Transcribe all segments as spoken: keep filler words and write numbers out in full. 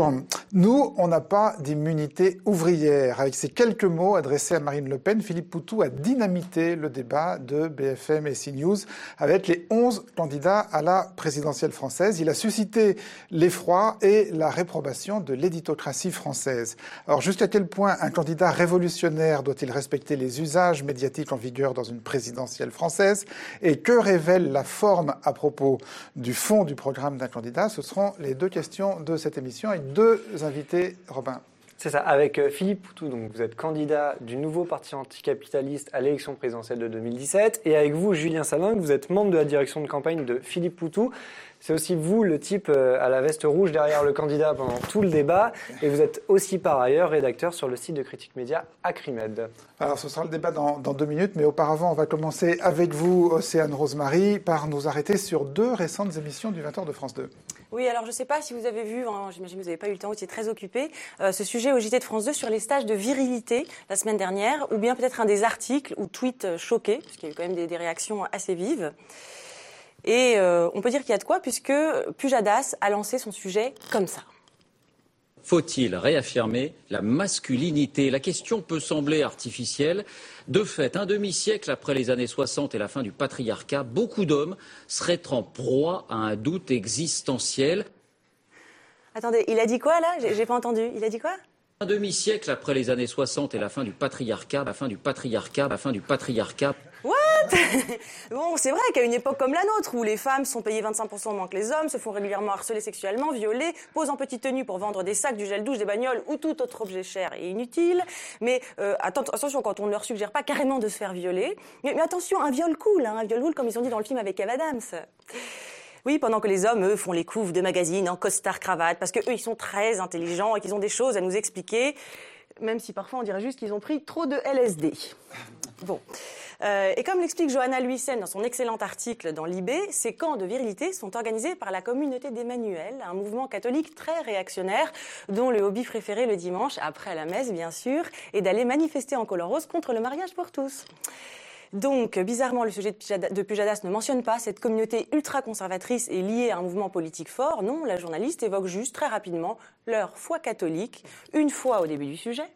bonjour. Nous, on n'a pas d'immunité ouvrière. Avec ces quelques mots adressés à Marine Le Pen, Philippe Poutou a dynamité le débat de B F M et CNews avec les onze candidats à la présidentielle française. Il a suscité l'effroi et la réprobation de l'éditocratie française. Alors, jusqu'à quel point un candidat révolutionnaire doit-il respecter les usages médiatiques en vigueur dans une présidentielle française? Et que révèle la forme à propos du fond du programme d'un candidat? Ce seront les deux questions de cette émission avec deux invités, Robin. C'est ça, avec Philippe Poutou, donc vous êtes candidat du nouveau parti anticapitaliste à l'élection présidentielle de deux mille dix-sept, et avec vous, Julien Salingue, vous êtes membre de la direction de campagne de Philippe Poutou. C'est aussi vous, le type à la veste rouge derrière le candidat pendant tout le débat, et vous êtes aussi par ailleurs rédacteur sur le site de critique média Acrimed. Alors ce sera le débat dans, dans deux minutes, mais auparavant, on va commencer avec vous, Océane Rosemary, par nous arrêter sur deux récentes émissions du vingt heures de France deux. Oui, alors je ne sais pas si vous avez vu, hein, j'imagine que vous n'avez pas eu le temps, vous étiez très occupé, euh, ce sujet au J T de France deux sur les stages de virilité la semaine dernière, ou bien peut-être un des articles ou tweets choqués, parce qu'il y a eu quand même des, des réactions assez vives. Et euh, on peut dire qu'il y a de quoi, puisque Pujadas a lancé son sujet comme ça. Faut-il réaffirmer la masculinité? La question peut sembler artificielle. De fait, un demi-siècle après les années soixante et la fin du patriarcat, beaucoup d'hommes seraient en proie à un doute existentiel. Attendez, il a dit quoi là? J'ai, j'ai pas entendu. Il a dit quoi? Un demi-siècle après les années soixante et la fin du patriarcat, la fin du patriarcat, la fin du patriarcat. What? Bon, c'est vrai qu'à une époque comme la nôtre, où les femmes sont payées vingt-cinq pour cent moins que les hommes, se font régulièrement harceler sexuellement, violer, posent en petite tenue pour vendre des sacs, du gel douche, des bagnoles ou tout autre objet cher et inutile. Mais euh, attention, quand on ne leur suggère pas carrément de se faire violer. Mais, mais attention, un viol cool, hein, un viol cool comme ils ont dit dans le film avec Kev Adams. Oui, pendant que les hommes, eux, font les couves de magazines en costard cravate, parce que eux, ils sont très intelligents et qu'ils ont des choses à nous expliquer, même si parfois on dirait juste qu'ils ont pris trop de L S D. Bon. Euh, et comme l'explique Johanna Luisen dans son excellent article dans Libé, ces camps de virilité sont organisés par la communauté d'Emmanuel, un mouvement catholique très réactionnaire, dont le hobby préféré le dimanche, après la messe bien sûr, est d'aller manifester en couleur rose contre le mariage pour tous. Donc, bizarrement, le sujet de Pujadas ne mentionne pas cette communauté ultra-conservatrice et liée à un mouvement politique fort. Non, la journaliste évoque juste très rapidement leur foi catholique, une fois au début du sujet.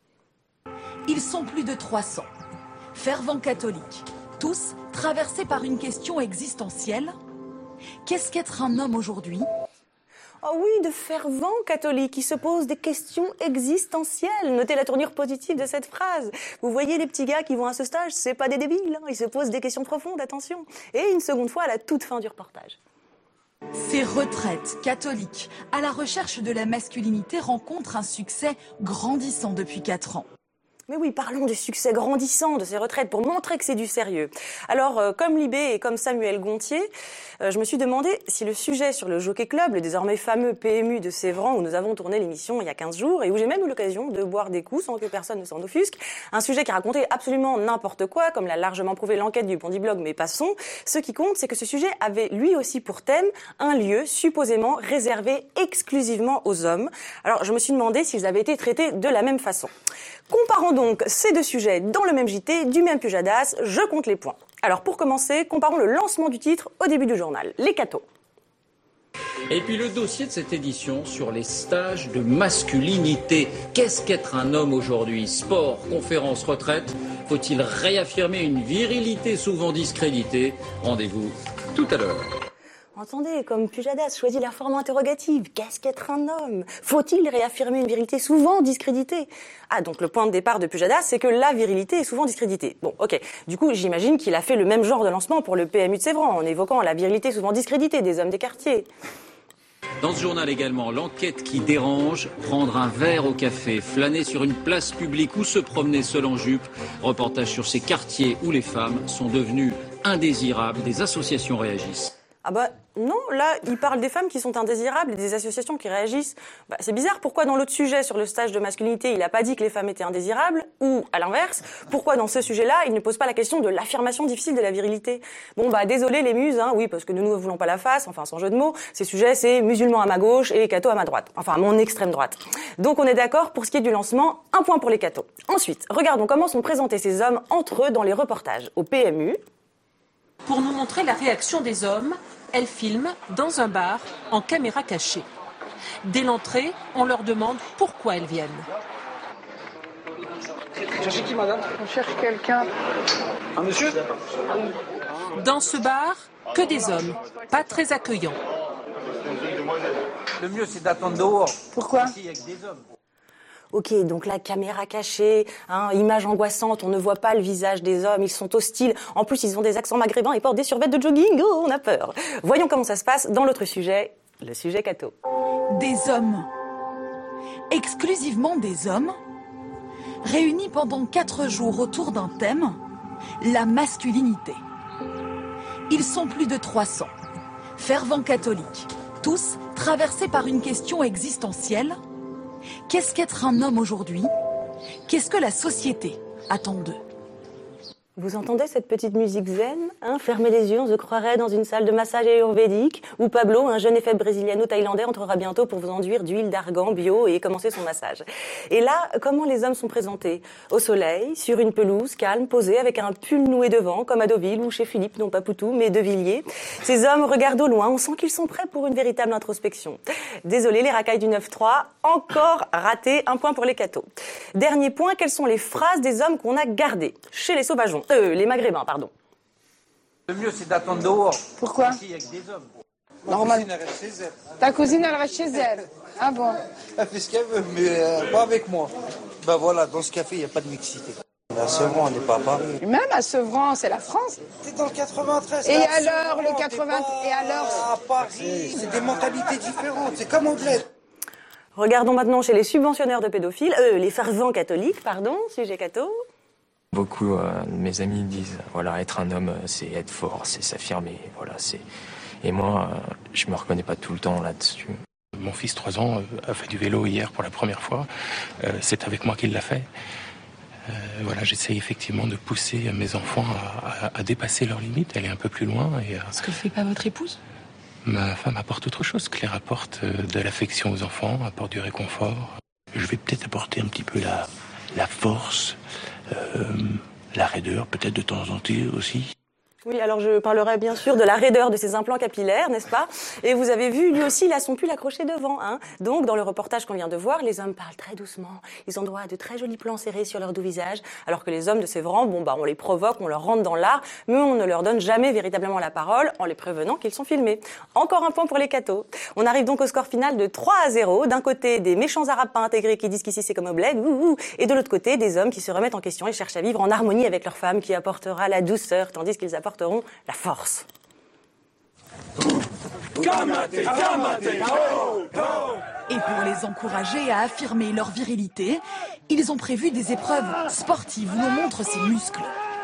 Ils sont plus de trois cents, fervents catholiques, tous traversés par une question existentielle. Qu'est-ce qu'être un homme aujourd'hui ? Oh oui, de fervents catholiques qui se posent des questions existentielles. Notez la tournure positive de cette phrase. Vous voyez les petits gars qui vont à ce stage, c'est pas des débiles, hein, ils se posent des questions profondes, attention. Et une seconde fois à la toute fin du reportage. Ces retraites catholiques à la recherche de la masculinité rencontrent un succès grandissant depuis quatre ans. Mais oui, parlons du succès grandissant de ces retraites pour montrer que c'est du sérieux. Alors, euh, comme Libé et comme Samuel Gontier, euh, je me suis demandé si le sujet sur le Jockey Club, le désormais fameux P M U de Sévran, où nous avons tourné l'émission il y a quinze jours et où j'ai même eu l'occasion de boire des coups sans que personne ne s'en offusque, un sujet qui racontait absolument n'importe quoi, comme l'a largement prouvé l'enquête du Bondi Blog, mais passons. Ce qui compte, c'est que ce sujet avait lui aussi pour thème un lieu supposément réservé exclusivement aux hommes. Alors, je me suis demandé s'ils avaient été traités de la même façon. Comparons donc ces deux sujets dans le même J T, du même Pujadas, je compte les points. Alors pour commencer, comparons le lancement du titre au début du journal, les cathos. Et puis le dossier de cette édition sur les stages de masculinité. Qu'est-ce qu'être un homme aujourd'hui? Sport, conférence, retraite. Faut-il réaffirmer une virilité souvent discréditée? Rendez-vous tout à l'heure. Entendez, comme Pujadas choisit la forme interrogative. Qu'est-ce qu'être un homme? Faut-il réaffirmer une virilité souvent discréditée? Ah, donc le point de départ de Pujadas, c'est que la virilité est souvent discréditée. Bon, ok. Du coup, j'imagine qu'il a fait le même genre de lancement pour le P M U de Sévran, en évoquant la virilité souvent discréditée des hommes des quartiers. Dans ce journal également, l'enquête qui dérange, prendre un verre au café, flâner sur une place publique ou se promener seul en jupe. Reportage sur ces quartiers où les femmes sont devenues indésirables. Des associations réagissent. Ah bah non, là, il parle des femmes qui sont indésirables et des associations qui réagissent. Bah, c'est bizarre, pourquoi dans l'autre sujet sur le stage de masculinité, il n'a pas dit que les femmes étaient indésirables? Ou, à l'inverse, pourquoi dans ce sujet-là, il ne pose pas la question de l'affirmation difficile de la virilité? Bon bah désolé les muses, hein, oui, parce que nous ne voulons pas la face, enfin sans jeu de mots, ces sujets c'est musulmans à ma gauche et cathos à ma droite, enfin à mon extrême droite. Donc on est d'accord pour ce qui est du lancement, un point pour les cathos. Ensuite, regardons comment sont présentés ces hommes entre eux dans les reportages au P M U. Pour nous montrer la réaction des hommes, elle filme dans un bar en caméra cachée. Dès l'entrée, on leur demande pourquoi elles viennent. Vous cherchez qui, madame? On cherche quelqu'un. Un monsieur? Dans ce bar, que des hommes, pas très accueillants. Le mieux, c'est d'attendre dehors. Pourquoi? Ici, avec des hommes. Ok, donc la caméra cachée, hein, image angoissante, on ne voit pas le visage des hommes, ils sont hostiles. En plus, ils ont des accents maghrébins et portent des survêtements de jogging. Oh, on a peur. Voyons comment ça se passe dans l'autre sujet, le sujet Cato. Des hommes. Exclusivement des hommes, réunis pendant quatre jours autour d'un thème, la masculinité. Ils sont plus de trois cents, fervents catholiques, tous traversés par une question existentielle. Qu'est-ce qu'être un homme aujourd'hui? Qu'est-ce que la société attend d'eux? Vous entendez cette petite musique zen, hein? Fermez les yeux, on se croirait dans une salle de massage ayurvédique où Pablo, un jeune et faible brésiliano-thaïlandais, entrera bientôt pour vous enduire d'huile d'argan bio et commencer son massage. Et là, comment les hommes sont présentés? Au soleil, sur une pelouse, calme, posée, avec un pull noué devant, comme à Deauville ou chez Philippe, non pas Poutou, mais De Villiers. Ces hommes regardent au loin, on sent qu'ils sont prêts pour une véritable introspection. Désolé, les racailles du neuf trois, encore raté, un point pour les cathos. Dernier point, quelles sont les phrases des hommes qu'on a gardées chez les sauvageons? Euh, les maghrébins, pardon. Le mieux, c'est d'attendre dehors. Pourquoi? Ici, avec des hommes. Normal. Ta cousine, elle reste chez elle. Ah bon? Elle fait ce qu'elle veut, mais euh, pas avec moi. Ben voilà, dans ce café, il n'y a pas de mixité. À Sevran, on n'est pas à Paris. Même à Sevran, c'est la France. C'est dans le quatre-vingt-treize. Et alors, le quatre-vingts... Et alors? À Paris, c'est des mentalités différentes. C'est comme anglais. Regardons maintenant chez les subventionnaires de pédophiles, euh, les fervents catholiques, pardon, sujet catho. Beaucoup euh, de mes amis disent, voilà, être un homme, c'est être fort, c'est s'affirmer, voilà, c'est. Et moi, euh, je me reconnais pas tout le temps là-dessus. Mon fils, trois ans, a fait du vélo hier pour la première fois. Euh, c'est avec moi qu'il l'a fait. Euh, voilà, j'essaie effectivement de pousser mes enfants à, à, à dépasser leurs limites, aller un peu plus loin. Et, euh, Ce que fait pas votre épouse? Ma femme apporte autre chose. Claire apporte de l'affection aux enfants, apporte du réconfort. Je vais peut-être apporter un petit peu la, la force, euh, la raideur, peut-être de temps en temps aussi. Oui, alors je parlerai bien sûr de la raideur de ses implants capillaires, n'est-ce pas? Et vous avez vu, lui aussi, il a son pull accroché devant. Hein. Donc, dans le reportage qu'on vient de voir, les hommes parlent très doucement. Ils ont droit à de très jolis plans serrés sur leur doux visage, alors que les hommes de Sévran, bon, bah, on les provoque, on leur rentre dans l'art, mais on ne leur donne jamais véritablement la parole en les prévenant qu'ils sont filmés. Encore un point pour les cathos. On arrive donc au score final de trois à zéro. D'un côté, des méchants arabes pas intégrés qui disent qu'ici c'est comme au bled, ouh, ouh, et de l'autre côté, des hommes qui se remettent en question et cherchent à vivre en harmonie avec leur femme qui apportera la douceur, tandis qu'ils apporteront la force. Et pour les encourager à affirmer leur virilité, ils ont prévu des épreuves sportives où l'on montre ses muscles.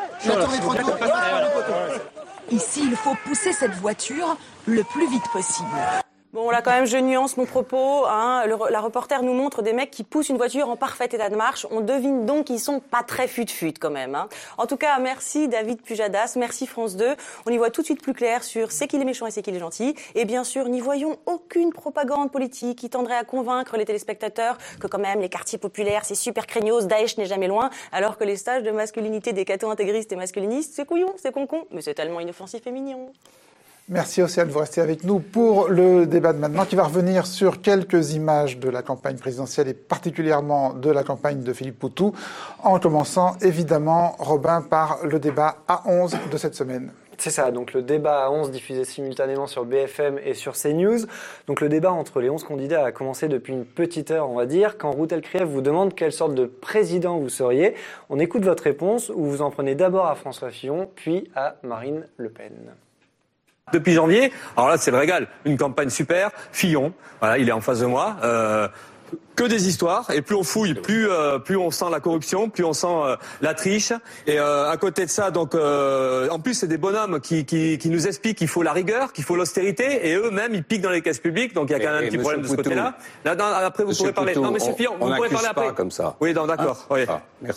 Ici, il faut pousser cette voiture le plus vite possible. Bon, là, quand même, je nuance mon propos. Hein. Le, la reporter nous montre des mecs qui poussent une voiture en parfait état de marche. On devine donc qu'ils sont pas très fut-fut, quand même. Hein. En tout cas, merci David Pujadas, merci France deux. On y voit tout de suite plus clair sur c'est qui les méchants et c'est qui les gentils. Et bien sûr, n'y voyons aucune propagande politique qui tendrait à convaincre les téléspectateurs que quand même les quartiers populaires, c'est super craignos, Daesh n'est jamais loin, alors que les stages de masculinité des cathos intégristes et masculinistes, c'est couillon, c'est concon, mais c'est tellement inoffensif et mignon. Merci Océane, vous restez avec nous pour le débat de maintenant qui va revenir sur quelques images de la campagne présidentielle et particulièrement de la campagne de Philippe Poutou, en commençant évidemment, Robin, par le débat A onze de cette semaine. C'est ça, donc le débat à onze diffusé simultanément sur B F M et sur CNews. Donc le débat entre les onze candidats a commencé depuis une petite heure, on va dire, quand Routel Krief vous demande quelle sorte de président vous seriez. On écoute votre réponse où vous en prenez d'abord à François Fillon, puis à Marine Le Pen. Depuis janvier, alors là c'est le régal, une campagne super, Fillon, voilà, il est en face de moi, euh, que des histoires, et plus on fouille, plus euh, plus on sent la corruption, plus on sent euh, la triche, et euh, à côté de ça, donc euh, en plus c'est des bonhommes qui, qui qui nous expliquent qu'il faut la rigueur, qu'il faut l'austérité, et eux-mêmes ils piquent dans les caisses publiques, donc il y a quand même un petit problème de ce côté-là. Là, non, après vous pourrez parler. Non, Monsieur Fillon, vous pourrez parler après. Pas comme ça. Oui, non, d'accord. Hein oui. ah, merci.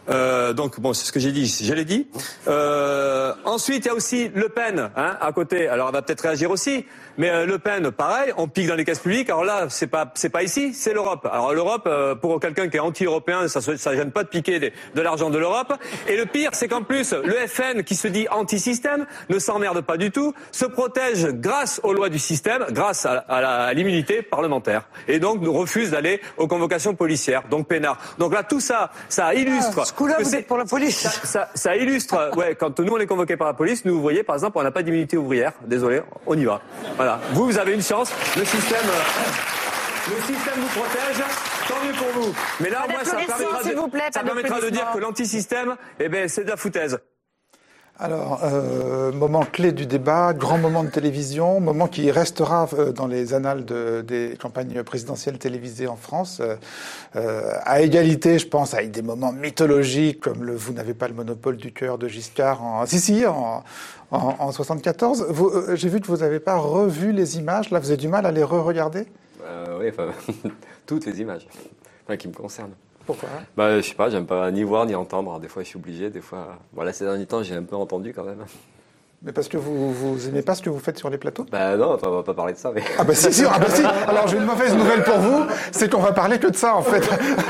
Euh, donc bon, c'est ce que j'ai dit, je l'ai dit. Euh, ensuite, il y a aussi Le Pen, hein, à côté. Alors, elle va peut-être réagir aussi. Mais euh, Le Pen, pareil, on pique dans les caisses publiques. Alors là, c'est pas, c'est pas ici, c'est l'Europe. Alors l'Europe, euh, pour quelqu'un qui est anti-européen, ça, ça gêne pas de piquer des, de l'argent de l'Europe. Et le pire, c'est qu'en plus, le F N, qui se dit anti-système, ne s'emmerde pas du tout, se protège grâce aux lois du système, grâce à, à, la, à l'immunité parlementaire, et donc nous refuse d'aller aux convocations policières, donc peinard. Donc là, tout ça, ça illustre. Ah, ce coup-là, vous êtes pour la police. Ça, ça, ça illustre. Ouais, quand nous on est convoqués par la police, nous, vous voyez, par exemple, on n'a pas d'immunité ouvrière. Désolé, on y va. Voilà. Vous, vous avez une chance. Le système, euh, le système vous protège. Tant mieux pour vous. Mais là, moi, ça permettra de, plaît, ça permettra de dire que l'antisystème, eh ben, c'est de la foutaise. Alors, euh, moment clé du débat, grand moment de télévision, moment qui restera euh, dans les annales de, des campagnes présidentielles télévisées en France, euh, euh, à égalité, je pense, avec des moments mythologiques comme le « Vous n'avez pas le monopole du cœur » de Giscard, en, si, si, en, en, en soixante-quatorze. Vous, euh, j'ai vu que vous n'avez pas revu les images, là, vous avez du mal à les re-regarder ? euh, Oui, enfin, toutes les images, enfin, qui me concernent. Pourquoi ? Bah, je sais pas, j'aime pas ni voir ni entendre. Alors, des fois, je suis obligé. Des fois, bon, là, ces derniers temps, j'ai un peu entendu quand même. Mais parce que vous, vous aimez pas ce que vous faites sur les plateaux ? Bah non, enfin, on va pas parler de ça. Mais... Ah bah si, si, ah bah si. Alors j'ai une mauvaise nouvelle pour vous, c'est qu'on va parler que de ça en fait.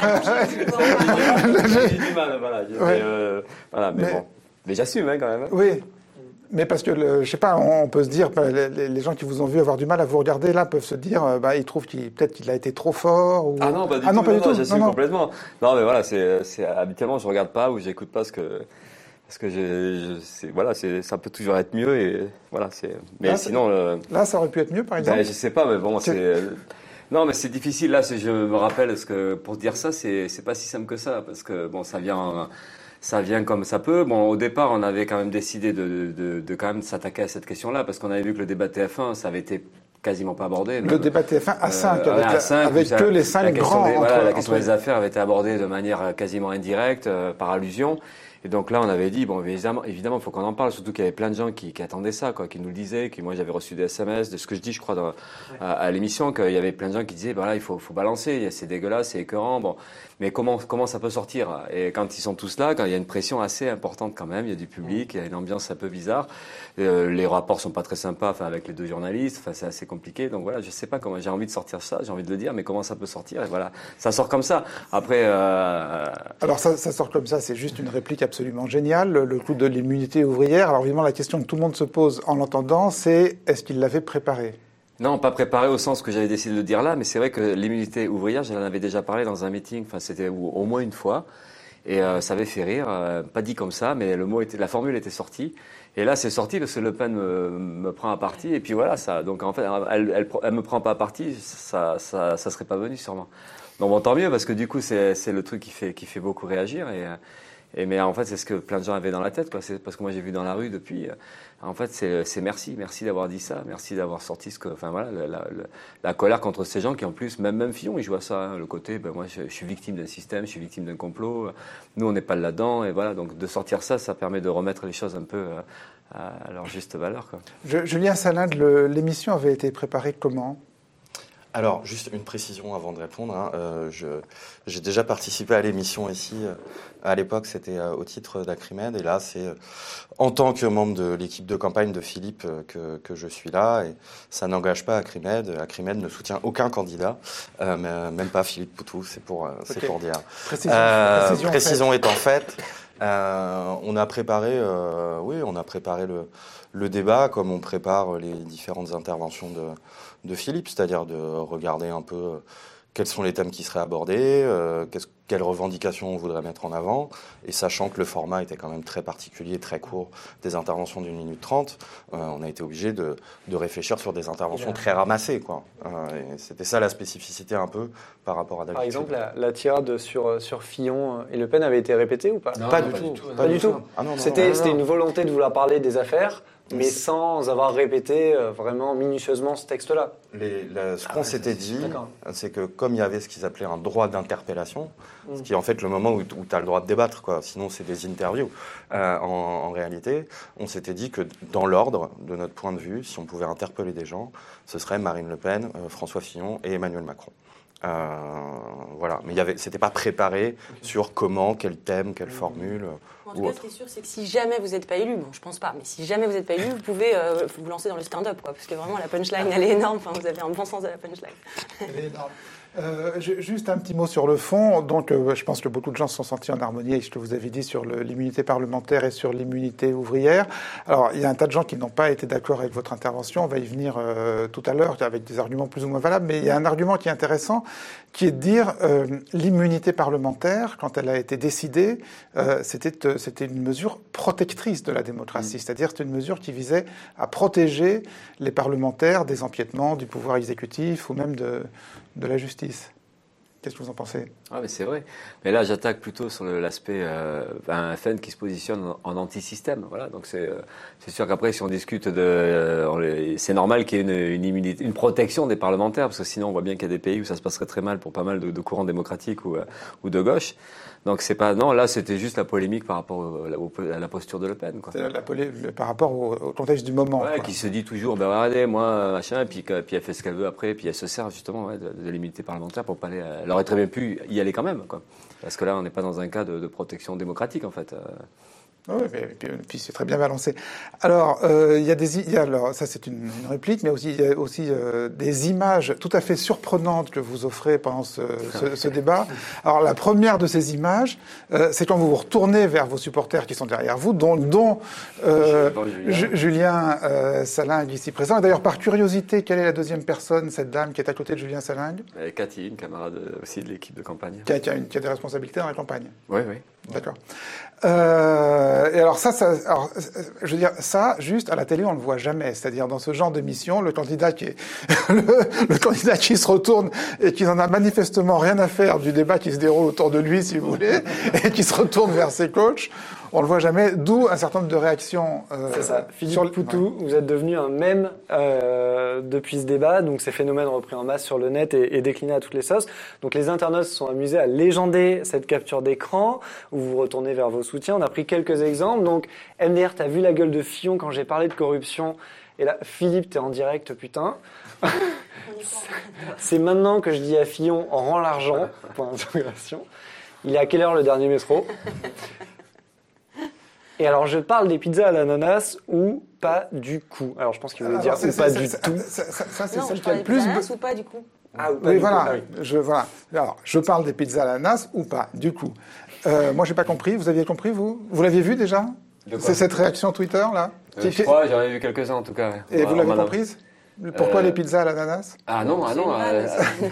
J'ai du mal, voilà. Ouais. Mais, euh, voilà, mais, mais bon, mais j'assume hein, quand même. Oui. Mais parce que, le, je sais pas, on peut se dire, les, les gens qui vous ont vu avoir du mal à vous regarder, là, peuvent se dire, bah, ils trouvent qu'il, peut-être qu'il a été trop fort. Ou... Ah non, pas du ah, tout, non, pas non, du non, tout. j'assume non, complètement. Non, mais voilà, c'est, c'est, habituellement, je regarde pas ou j'écoute pas ce que, parce que j'ai, je, c'est, voilà, c'est, ça peut toujours être mieux et voilà, c'est, mais là, sinon, le... là, ça aurait pu être mieux, par exemple. Ben, je sais pas, mais bon, c'est, c'est... non, mais c'est difficile, là, je me rappelle, ce que, pour dire ça, c'est, c'est pas si simple que ça, parce que, bon, ça vient, ça vient comme ça peut. Bon, au départ, on avait quand même décidé de, de, de quand même s'attaquer à cette question-là, parce qu'on avait vu que le débat T F un, ça avait été quasiment pas abordé. Le même. Débat T F un à cinq, euh, avec, à cinq, avec ça, que les cinq grands. Des, entre, voilà, la question entre... des affaires avait été abordée de manière quasiment indirecte, euh, par allusion. Et donc là, on avait dit, bon, évidemment, évidemment, il faut qu'on en parle, surtout qu'il y avait plein de gens qui, qui attendaient ça, quoi, qui nous le disaient, que moi j'avais reçu des S M S, de ce que je dis, je crois, dans, à, à l'émission, qu'il y avait plein de gens qui disaient, voilà, il faut, faut balancer, c'est dégueulasse, c'est écœurant, bon, mais comment, comment ça peut sortir ? Et quand ils sont tous là, quand il y a une pression assez importante quand même, il y a du public, il y a une ambiance un peu bizarre, euh, les rapports sont pas très sympas, enfin, avec les deux journalistes, enfin, c'est assez compliqué, donc voilà, je sais pas comment, j'ai envie de sortir ça, j'ai envie de le dire, mais comment ça peut sortir ? Et voilà, ça sort comme ça. Après, euh... alors ça, ça sort comme ça, c'est juste une réplique absolument géniale. Le, le coup de l'immunité ouvrière. Alors évidemment, la question que tout le monde se pose en l'entendant, c'est est-ce qu'il l'avait préparé ? Non, pas préparé au sens que j'avais décidé de dire là, mais c'est vrai que l'immunité ouvrière, j'en avais déjà parlé dans un meeting, enfin c'était au moins une fois, et euh, ça avait fait rire, euh, pas dit comme ça, mais le mot était, la formule était sortie, et là c'est sorti parce que Le Pen me, me prend à partie, et puis voilà, ça, donc en fait, elle, elle, elle me prend pas à partie, ça, ça, ça serait pas venu sûrement. Donc bon, tant mieux, parce que du coup c'est, c'est le truc qui fait, qui fait beaucoup réagir, et Et mais en fait, c'est ce que plein de gens avaient dans la tête, quoi. C'est parce que moi j'ai vu dans la rue depuis. En fait, c'est, c'est merci, merci d'avoir dit ça, merci d'avoir sorti ce que, enfin voilà, la, la, la colère contre ces gens qui en plus, même même Fillon, il joue à ça, hein, le côté, ben moi je, je suis victime d'un système, je suis victime d'un complot. Nous on n'est pas là-dedans, et voilà, donc de sortir ça, ça permet de remettre les choses un peu à, à leur juste valeur, quoi. Je, Julien Salinde, le, l'émission avait été préparée comment ? Alors, juste une précision avant de répondre. Hein. Euh, je, j'ai déjà participé à l'émission ici. À l'époque, c'était euh, au titre d'Acrimed. Et là, c'est euh, en tant que membre de l'équipe de campagne de Philippe euh, que, que je suis là. Et ça n'engage pas Acrimed. Acrimed ne soutient aucun candidat, euh, mais, même pas Philippe Poutou. C'est pour, euh, c'est okay. pour dire. Précision, euh, précision, précision en étant faite. Euh, on a préparé, euh, oui, on a préparé le, le débat comme on prépare les différentes interventions de, de Philippe, c'est-à-dire de regarder un peu quels sont les thèmes qui seraient abordés, euh, quelles revendications on voudrait mettre en avant, et sachant que le format était quand même très particulier, très court, des interventions d'une minute trente, euh, on a été obligé de, de réfléchir sur des interventions yeah. très ramassées, quoi. Euh, et c'était ça la spécificité un peu par rapport à d'habitude. Par exemple, la, la tirade sur, sur Fillon et Le Pen avait été répétée ou pas ? Non, pas, non, du pas tout. du tout. Pas, pas du du tout. tout. Ah, non, non, c'était, non, non, c'était non. une volonté de vouloir parler des affaires, mais sans avoir répété euh, vraiment minutieusement ce texte-là. Les, la, ce qu'on ah, s'était dit, d'accord. c'est que comme il y avait ce qu'ils appelaient un droit d'interpellation, mmh. ce qui est en fait le moment où, où tu as le droit de débattre, quoi. Sinon c'est des interviews. Euh, en, en réalité, on s'était dit que dans l'ordre, de notre point de vue, si on pouvait interpeller des gens, ce serait Marine Le Pen, euh, François Fillon et Emmanuel Macron. Euh, voilà, mais il y avait, c'était pas préparé sur comment, quel thème, quelle formule. En tout cas, ce qui est sûr, c'est que si jamais vous n'êtes pas élu, bon, je pense pas, mais si jamais vous n'êtes pas élu, vous pouvez euh, vous lancer dans le stand-up, quoi, parce que vraiment la punchline, elle est énorme. Enfin, vous avez un bon sens de la punchline. Elle est énorme. Euh, juste un petit mot sur le fond. Donc, euh, je pense que beaucoup de gens se sont sentis en harmonie avec ce que vous avez dit sur le, l'immunité parlementaire et sur l'immunité ouvrière. Alors, il y a un tas de gens qui n'ont pas été d'accord avec votre intervention. On va y venir euh, tout à l'heure avec des arguments plus ou moins valables. Mais il y a un argument qui est intéressant, qui est de dire euh, l'immunité parlementaire, quand elle a été décidée, euh, c'était, euh, c'était une mesure protectrice de la démocratie. Mmh. C'est-à-dire c'était une mesure qui visait à protéger les parlementaires des empiètements du pouvoir exécutif ou même de, de la justice. Qu'est-ce que vous en pensez ? Ah, mais c'est vrai. Mais là, j'attaque plutôt sur le, l'aspect euh, un F N qui se positionne en, en anti-système. Voilà. Donc c'est, euh, c'est sûr qu'après, si on discute de, euh, c'est normal qu'il y ait une, une immunité, une protection des parlementaires, parce que sinon, on voit bien qu'il y a des pays où ça se passerait très mal pour pas mal de, de courants démocratiques ou, euh, ou de gauche. Donc c'est pas non, là c'était juste la polémique par rapport au, au, à la posture de Le Pen, quoi. C'est la polémique par rapport au, au contexte du moment. Ouais, quoi. Qui se dit toujours, ben regardez, moi machin, puis puis elle fait ce qu'elle veut après, puis elle se sert justement ouais, de, de l'immunité parlementaire pour pas aller. Elle aurait très bien pu y aller quand même, quoi. Parce que là, on n'est pas dans un cas de, de protection démocratique, en fait. Oui, mais puis, puis c'est très bien balancé. Alors, euh, il y a des, il y a, alors, ça c'est une, une réplique, mais aussi il y a aussi euh, des images tout à fait surprenantes que vous offrez pendant ce, ce, ce débat. Alors, la première de ces images, euh, c'est quand vous vous retournez vers vos supporters qui sont derrière vous, dont, dont euh, Julien, Julien euh, Salingue ici présent. Et d'ailleurs, par curiosité, quelle est la deuxième personne, cette dame qui est à côté de Julien Salingue ? Et Cathy, une camarade aussi de l'équipe de campagne. Qui a, qui a, une, qui a des responsabilités dans la campagne. Oui, oui. D'accord. Euh, et alors ça, ça alors, je veux dire, ça, juste à la télé, on le voit jamais. C'est-à-dire dans ce genre d'émission, le candidat qui est, le, le candidat qui se retourne et qui n'en a manifestement rien à faire du débat qui se déroule autour de lui, si vous voulez, et qui se retourne vers ses coachs, on le voit jamais. D'où un certain nombre de réactions. Euh, C'est ça. Philippe sur le... Poutou, ouais. Vous êtes devenu un mème euh, depuis ce débat. Donc ces phénomènes repris en masse sur le net et, et déclinés à toutes les sauces. Donc les internautes se sont amusés à légender cette capture d'écran où vous vous retournez vers vos soutiens. On a pris quelques exemples. Donc M D R, t'as vu la gueule de Fillon quand j'ai parlé de corruption. Et là, Philippe, t'es en direct, putain. C'est maintenant que je dis à Fillon, rends l'argent. Point d'interrogation. Il est à quelle heure le dernier métro ? Et alors, je parle des pizzas à l'ananas ou pas du coup. Alors, je pense qu'il voulait dire ou pas du tout. Ça, ça, ça c'est non, celle qui a le plus. Ananas ou pas du coup. Ah, ou pas oui, du voilà. Coup. Ah, oui. Je, voilà. Alors, je parle des pizzas à l'ananas ou pas du coup. Euh, moi, j'ai pas compris. Vous aviez compris, vous ? Vous l'aviez vu déjà ? C'est cette réaction Twitter, là ? euh, Je crois, j'en ai vu quelques-uns en tout cas. Et voilà, vous l'avez comprise ? Pourquoi euh... les pizzas à l'ananas ? Ah non, ah non. Euh...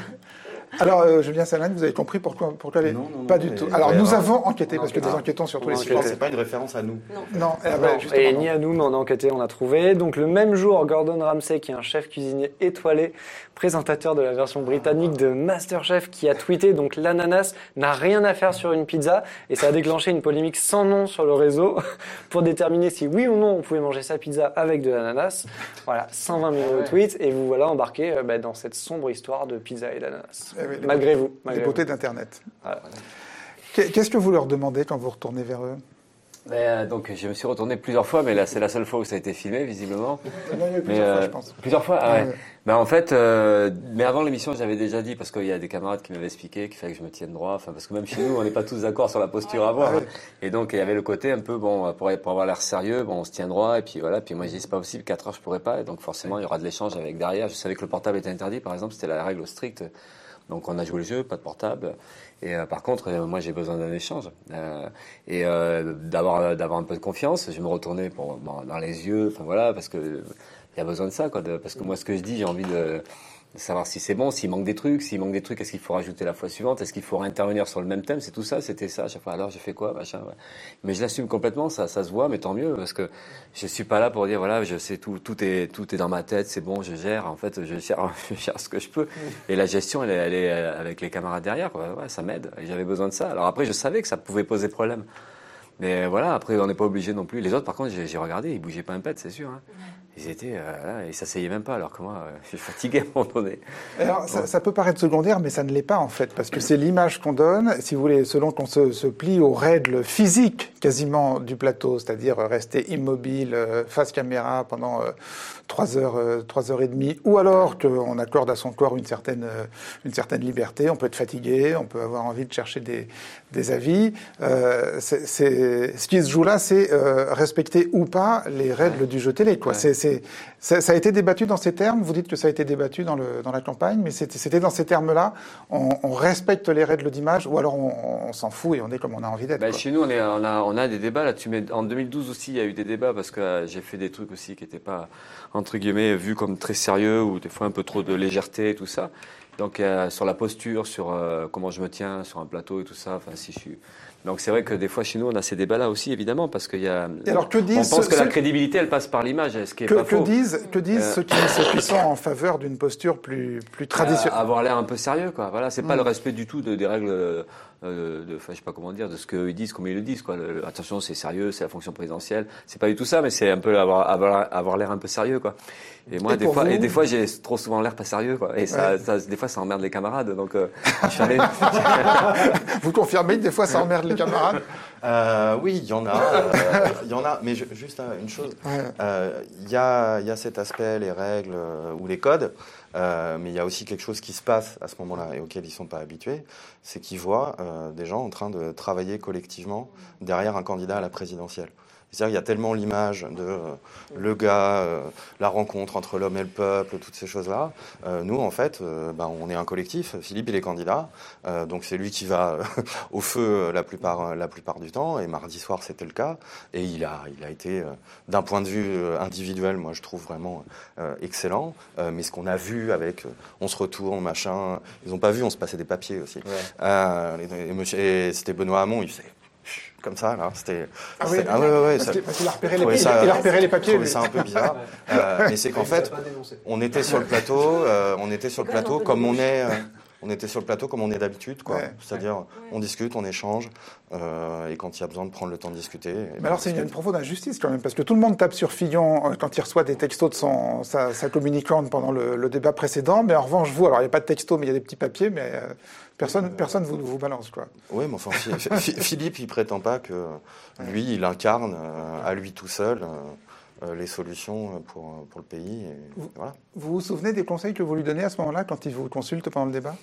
Alors, euh, Julien Salingue, vous avez compris pourquoi, pourquoi les... Non, non, pas non, du mais... tout. Alors, nous ah, avons enquêté, non, parce que ah, des enquêtons sur tous les supports. C'est pas une référence à nous. Non, non, eh ben, non et ni à nous, mais on a enquêté, on a trouvé. Donc, le même jour, Gordon Ramsay, qui est un chef cuisinier étoilé, présentateur de la version britannique de MasterChef, qui a tweeté, donc l'ananas n'a rien à faire sur une pizza, et ça a déclenché une polémique sans nom sur le réseau pour déterminer si oui ou non on pouvait manger sa pizza avec de l'ananas. Voilà, cent vingt millions de tweets, et vous voilà embarqué euh, bah, dans cette sombre histoire de pizza et d'ananas. Eh oui, malgré vous. Les beautés d'Internet. Voilà. Qu'est-ce que vous leur demandez quand vous retournez vers eux ? Mais, euh, donc, je me suis retourné plusieurs fois, mais là, c'est la seule fois où ça a été filmé, visiblement. Non, il y a eu plusieurs mais, fois, euh, je pense. Plusieurs fois, ah, ouais. ouais. Ben, en fait, euh, mais avant l'émission, j'avais déjà dit, parce qu'il y a des camarades qui m'avaient expliqué qu'il fallait que je me tienne droit, enfin, parce que même chez nous, on n'est pas tous d'accord sur la posture à avoir. Ah, ouais. Et donc, il y avait le côté un peu, bon, pour, pour avoir l'air sérieux, bon, on se tient droit, et puis voilà. Puis moi, j'ai dit, c'est pas possible, quatre heures, je pourrais pas. Et donc, forcément, il y aura de l'échange avec derrière. Je savais que le portable était interdit, par exemple, c'était la règle stricte. Donc, on a joué le jeu, pas de portable. Et euh, par contre, euh, moi, j'ai besoin d'un échange euh, et euh, d'avoir d'avoir un peu de confiance. Je me retournais pour, bon, dans les yeux, enfin voilà, parce que il y a besoin de ça, quoi. De, parce que moi, ce que je dis, j'ai envie de, de savoir si c'est bon, s'il manque des trucs, s'il manque des trucs, est-ce qu'il faut rajouter la fois suivante, est-ce qu'il faut réintervenir sur le même thème, c'est tout ça, c'était ça. À chaque fois, alors, je fais quoi, machin. Ouais. Mais je l'assume complètement, ça, ça se voit, mais tant mieux, parce que je suis pas là pour dire voilà, je sais tout, tout est, tout est dans ma tête, c'est bon, je gère. En fait, je gère, je gère ce que je peux. Et la gestion, elle est, elle est avec les camarades derrière, quoi. Ouais, ça m'aide. Et j'avais besoin de ça. Alors après, je savais que ça pouvait poser problème. Mais voilà, après, on n'est pas obligé non plus. Les autres, par contre, j'ai, j'ai regardé, ils bougeaient pas un pet, c'est sûr. Hein. Ils étaient, euh, ils s'asseyaient même pas, alors que moi, euh, je suis fatigué à un moment donné. Alors, ça, ça peut paraître secondaire, mais ça ne l'est pas, en fait, parce que c'est l'image qu'on donne, si vous voulez, selon qu'on se, se plie aux règles physiques quasiment du plateau, c'est-à-dire rester immobile euh, face caméra pendant euh, trois heures, euh, trois heures et demie, ou alors qu'on accorde à son corps une certaine, euh, une certaine liberté. On peut être fatigué, on peut avoir envie de chercher des, des avis. Euh, c'est, c'est, ce qui se joue là, c'est euh, respecter ou pas les règles du jeu télé, quoi. Ouais. C'est, c'est, ça, ça a été débattu dans ces termes. Vous dites que ça a été débattu dans, le, dans la campagne, mais c'était, c'était dans ces termes-là. On, on respecte les règles d'image, ou alors on, on s'en fout et on est comme on a envie d'être. Bah, chez nous, on, est, on, a, on a des débats là-dessus. Mais en deux mille douze aussi, il y a eu des débats parce que euh, j'ai fait des trucs aussi qui n'étaient pas, entre guillemets, vus comme très sérieux ou des fois un peu trop de légèreté et tout ça. Donc euh, sur la posture, sur euh, comment je me tiens sur un plateau et tout ça. Enfin, si je suis. Donc c'est vrai que des fois chez nous on a ces débats-là aussi évidemment parce qu'il y a. Et alors que disent on pense ce, que ce... la crédibilité elle passe par l'image, ce qui est que, pas que faux. Disent, que disent euh... ceux, qui, ceux qui sont en faveur d'une posture plus plus traditionnelle. Euh, avoir l'air un peu sérieux quoi. Voilà, c'est mmh. pas le respect du tout de, des règles. Euh, de, enfin, je sais pas comment dire, de ce qu'ils disent, comme ils le disent quoi. Le, attention, c'est sérieux, c'est la fonction présidentielle. C'est pas du tout ça, mais c'est un peu avoir avoir, avoir l'air un peu sérieux quoi. Et moi, et des fois, vous... et des fois, j'ai trop souvent l'air pas sérieux, quoi. Et ça, ouais. ça, des fois, ça emmerde les camarades. Donc, euh, je suis allé... Vous confirmez que des fois, ça emmerde les camarades? euh, Oui, il y en a. Euh, il y en a. Mais je, juste une chose. Il ouais. euh, y a, y a cet aspect, les règles euh, ou les codes. Euh, mais il y a aussi quelque chose qui se passe à ce moment-là et auquel ils ne sont pas habitués, c'est qu'ils voient euh, des gens en train de travailler collectivement derrière un candidat à la présidentielle. C'est-à-dire qu'il y a tellement l'image de euh, le gars, euh, la rencontre entre l'homme et le peuple, toutes ces choses-là. Euh, nous, en fait, euh, ben, on est un collectif. Philippe, il est candidat. Euh, donc, c'est lui qui va euh, au feu la plupart, la plupart du temps. Et mardi soir, c'était le cas. Et il a, il a été, euh, d'un point de vue euh, individuel, moi, je trouve vraiment euh, excellent. Euh, mais ce qu'on a vu avec euh, on se retourne, machin, ils n'ont pas vu, on se passait des papiers aussi. Ouais. Euh, et, et, et c'était Benoît Hamon, il faisait... comme ça, là, c'était... Ah oui, ah ouais, ouais, ouais, parce, ça, parce qu'il a repéré les, ça, il a repéré les papiers. Je trouvais ça un peu bizarre. euh, mais c'est qu'en fait, on était sur le plateau, euh, on était sur le plateau comme on est... Euh, on était sur le plateau comme on est d'habitude, quoi. Ouais. C'est-à-dire, ouais. on discute, on échange, euh, et quand il y a besoin de prendre le temps de discuter... Mais alors, c'est une, une profonde injustice, quand même, parce que tout le monde tape sur Fillon quand il reçoit des textos de son, sa, sa communicante pendant le, le débat précédent, mais en revanche, vous, alors il n'y a pas de texto, mais il y a des petits papiers, mais euh, personne personne vous, vous balance, quoi. Oui, mais enfin, Philippe, il prétend pas que lui, il incarne euh, à lui tout seul... Euh, Euh, les solutions pour, pour le pays. Et vous, voilà. Vous vous souvenez des conseils que vous lui donnez à ce moment-là, quand il vous consulte pendant le débat?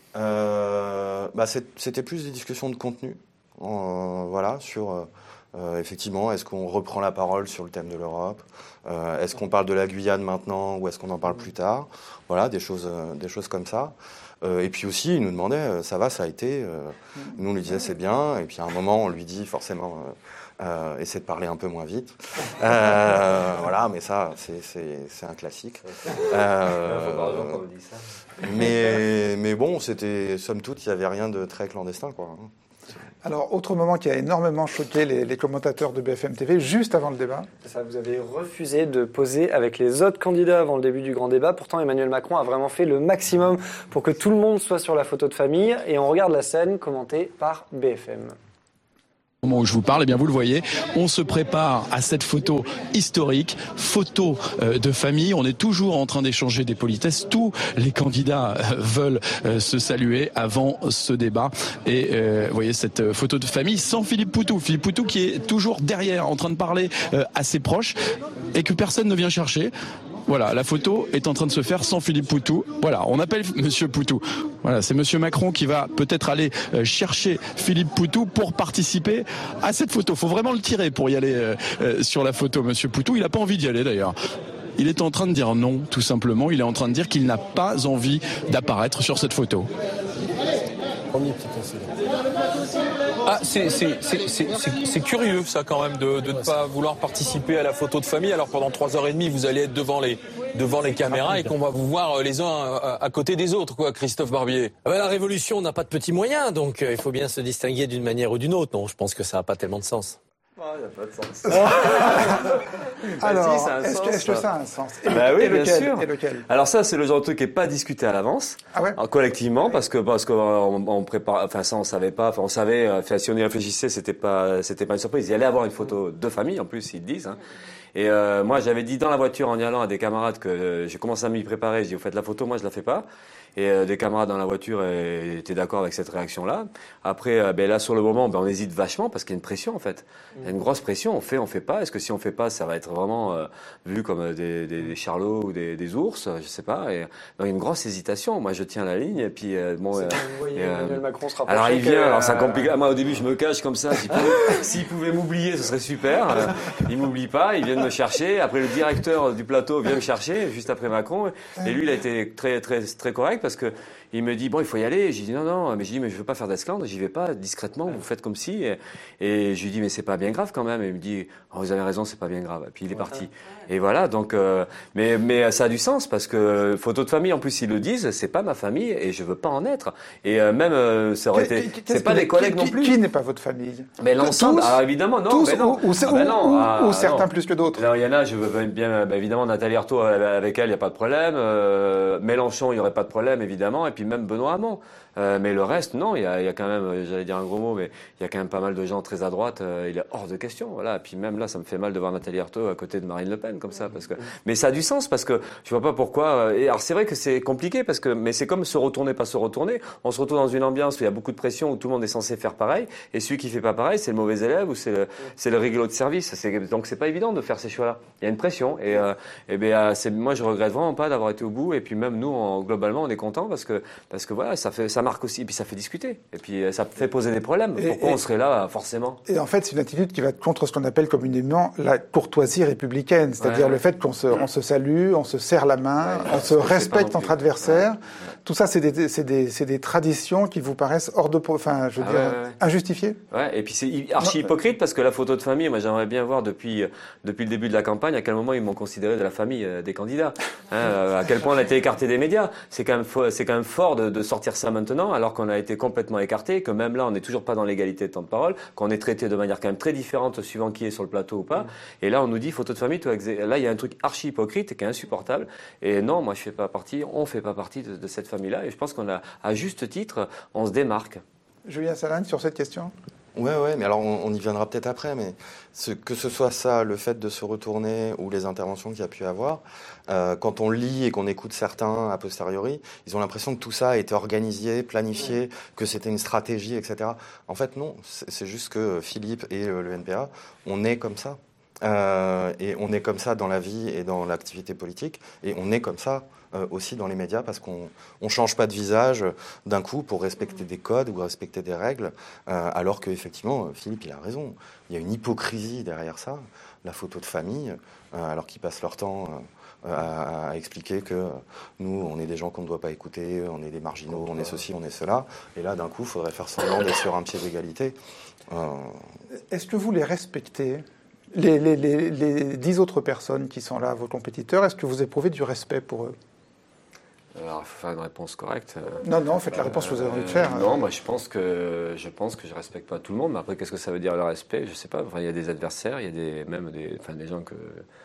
euh, bah C'était plus des discussions de contenu. Euh, voilà, sur, euh, effectivement, est-ce qu'on reprend la parole sur le thème de l'Europe? euh, Est-ce qu'on parle de la Guyane maintenant ou est-ce qu'on en parle plus tard? Voilà, des choses, euh, des choses comme ça. Euh, et puis aussi, il nous demandait, euh, ça va, ça a été. Euh, nous, on lui disait, c'est bien. Et puis à un moment, on lui dit forcément... Euh, Euh, essaie de parler un peu moins vite. Euh, voilà, mais ça, c'est, c'est, c'est un classique. Euh, mais, mais bon, c'était, somme toute, il n'y avait rien de très clandestin, quoi. Alors, autre moment qui a énormément choqué les, les commentateurs de B F M T V, juste avant le débat. Ça, vous avez refusé de poser avec les autres candidats avant le début du grand débat. Pourtant, Emmanuel Macron a vraiment fait le maximum pour que tout le monde soit sur la photo de famille. Et on regarde la scène commentée par B F M. Au moment où je vous parle, eh bien vous le voyez, on se prépare à cette photo historique, photo euh, de famille. On est toujours en train d'échanger des politesses. Tous les candidats euh, veulent euh, se saluer avant ce débat. Et euh, vous voyez cette photo de famille sans Philippe Poutou. Philippe Poutou qui est toujours derrière, en train de parler euh, à ses proches et que personne ne vient chercher. Voilà, la photo est en train de se faire sans Philippe Poutou. Voilà, on appelle Monsieur Poutou. Voilà, c'est Monsieur Macron qui va peut-être aller chercher Philippe Poutou pour participer à cette photo. Faut vraiment le tirer pour y aller euh, euh, sur la photo, Monsieur Poutou. Il n'a pas envie d'y aller d'ailleurs. Il est en train de dire non, tout simplement. Il est en train de dire qu'il n'a pas envie d'apparaître sur cette photo. Ah, c'est, c'est, c'est, c'est, c'est, c'est curieux ça quand même de, de ne pas vouloir participer à la photo de famille. Alors pendant trois heures et demie vous allez être devant les devant les caméras et qu'on va vous voir les uns à, à côté des autres, quoi, Christophe Barbier. Ah ben, la révolution n'a pas de petits moyens, donc euh, il faut bien se distinguer d'une manière ou d'une autre. Non, je pense que ça n'a pas tellement de sens. Ah, il n'y a pas de sens. Alors, si, ça a un est-ce, sens, que, est-ce que ça a un sens? Et, bah le, oui, et, bien lequel, sûr. et lequel? Alors ça, c'est le genre de truc qui n'est pas discuté à l'avance, ah ouais collectivement, parce que parce qu'on on prépare, enfin ça on savait pas, enfin on savait, enfin si on y réfléchissait, c'était pas, c'était pas une surprise. Il y allait avoir une photo de famille, en plus ils le disent. Hein. Et euh, moi, j'avais dit dans la voiture en y allant à des camarades que euh, j'ai commencé à m'y préparer. J'ai dit, vous faites la photo, moi je la fais pas. Et euh, des camarades dans la voiture euh, étaient d'accord avec cette réaction-là. Après, euh, ben là, sur le moment, ben, on hésite vachement parce qu'il y a une pression, en fait. Il y a une grosse pression. On fait, on fait pas. Est-ce que si on fait pas, ça va être vraiment euh, vu comme des, des, des charlots ou des, des ours? Je sais pas. Et, donc, il y a une grosse hésitation. Moi, je tiens la ligne. Et puis, euh, bon. Euh, vous voyez et, euh, Emmanuel Macron se rapprocher. alors, il vient. Que, alors, ça euh, complique. Moi, au début, je me cache comme ça. S'il pouvait, s'il pouvait m'oublier, ce serait super. Euh, il m'oublie pas. Il vient de me chercher. Après, le directeur du plateau vient me chercher juste après Macron. Et lui, il a été très, très, très correct parce que il me dit bon, il faut y aller. J'ai dit non, non, mais j'ai dit mais je veux pas faire d'esclandre, j'y vais pas discrètement. Vous faites comme si. Et, et je lui dis mais c'est pas bien grave quand même. Et il me dit oh, vous avez raison, c'est pas bien grave. Et puis il est parti. Et voilà donc euh, mais mais ça a du sens parce que photo de famille en plus ils le disent, c'est pas ma famille et je veux pas en être. Et euh, même euh, ça aurait été c'est pas des collègues non plus. Qui n'est pas votre famille? Mais l'ensemble, ah, évidemment non. Tous, mais non. ou, ou, ah, ben non, ou, ah, ou certains non. plus que d'autres. Alors il y en a, je veux bien bah, évidemment Nathalie Arthaud avec elle, il y a pas de problème. Euh, Mélenchon, il y aurait pas de problème évidemment. Et puis même Benoît Hamon. Euh, mais le reste, non, il y a, il y a quand même, j'allais dire un gros mot, mais il y a quand même pas mal de gens très à droite. Euh, il est hors de question, voilà. Et puis même là, ça me fait mal de voir Nathalie Arthaud à côté de Marine Le Pen comme ça, parce que. Mais ça a du sens parce que je vois pas pourquoi. Et alors c'est vrai que c'est compliqué parce que, mais c'est comme se retourner, pas se retourner. On se retrouve dans une ambiance où il y a beaucoup de pression, où tout le monde est censé faire pareil, et celui qui fait pas pareil, c'est le mauvais élève ou c'est le, c'est le rigolo de service. C'est, donc c'est pas évident de faire ces choix-là. Il y a une pression et, euh, et ben c'est, moi je regrette vraiment pas d'avoir été au bout. Et puis même nous, en, globalement, on est content parce que parce que voilà, ça fait, ça marque aussi, et puis ça fait discuter. Et puis ça fait poser des problèmes. Et, Pourquoi et, on serait là, forcément? Et en fait, c'est une attitude qui va contre ce qu'on appelle communément la courtoisie républicaine. C'est-à-dire ouais, le fait qu'on se, on se salue, on se serre la main, ouais, on se respecte entre adversaires. Ouais. Tout ça, c'est des, c'est des, c'est des traditions qui vous paraissent hors de, enfin, je veux ah, dire, ouais, ouais. injustifiées. Ouais, et puis c'est archi hypocrite parce que la photo de famille, moi j'aimerais bien voir depuis, depuis le début de la campagne à quel moment ils m'ont considéré de la famille des candidats. Hein, à quel point on a été écarté des médias. C'est quand même, c'est quand même fort de, de sortir ça maintenant alors qu'on a été complètement écarté, que même là on n'est toujours pas dans l'égalité de temps de parole, qu'on est traité de manière quand même très différente suivant qui est sur le plateau ou pas. Mmh. Et là on nous dit photo de famille, toi, là il y a un truc archi hypocrite et qui est insupportable. Et non, moi je fais pas partie, on fait pas partie de, de cette famille-là. Et je pense qu'on a, à juste titre, on se démarque. Julien Salan, sur cette question? Ouais, ouais, mais alors on, on y viendra peut-être après, mais ce, que ce soit ça, le fait de se retourner ou les interventions qu'il y a pu avoir, euh, quand on lit et qu'on écoute certains a posteriori, ils ont l'impression que tout ça a été organisé, planifié, que c'était une stratégie, et cetera. En fait, non, c'est, c'est juste que Philippe et euh, le N P A, on est comme ça. Euh, et on est comme ça dans la vie et dans l'activité politique, et on est comme ça euh, aussi dans les médias parce qu'on ne change pas de visage d'un coup pour respecter des codes ou respecter des règles, euh, alors qu'effectivement, Philippe, il a raison. Il y a une hypocrisie derrière ça, la photo de famille, euh, alors qu'ils passent leur temps euh, à, à expliquer que nous, on est des gens qu'on ne doit pas écouter, on est des marginaux, on est ceci, on est cela, et là, d'un coup, il faudrait faire semblant d'être sur un pied d'égalité. Euh... Est-ce que vous les respectez ? Les, les, les, les dix autres personnes qui sont là, vos compétiteurs, est-ce que vous éprouvez du respect pour eux? Alors, il faut faire une réponse correcte. Non, non, faites la réponse que vous avez envie de faire. Euh, non, moi, je pense que je pense que je respecte pas tout le monde. Mais après, qu'est-ce que ça veut dire le respect? Je sais pas. Enfin, il y a des adversaires, il y a des même des, enfin, des gens que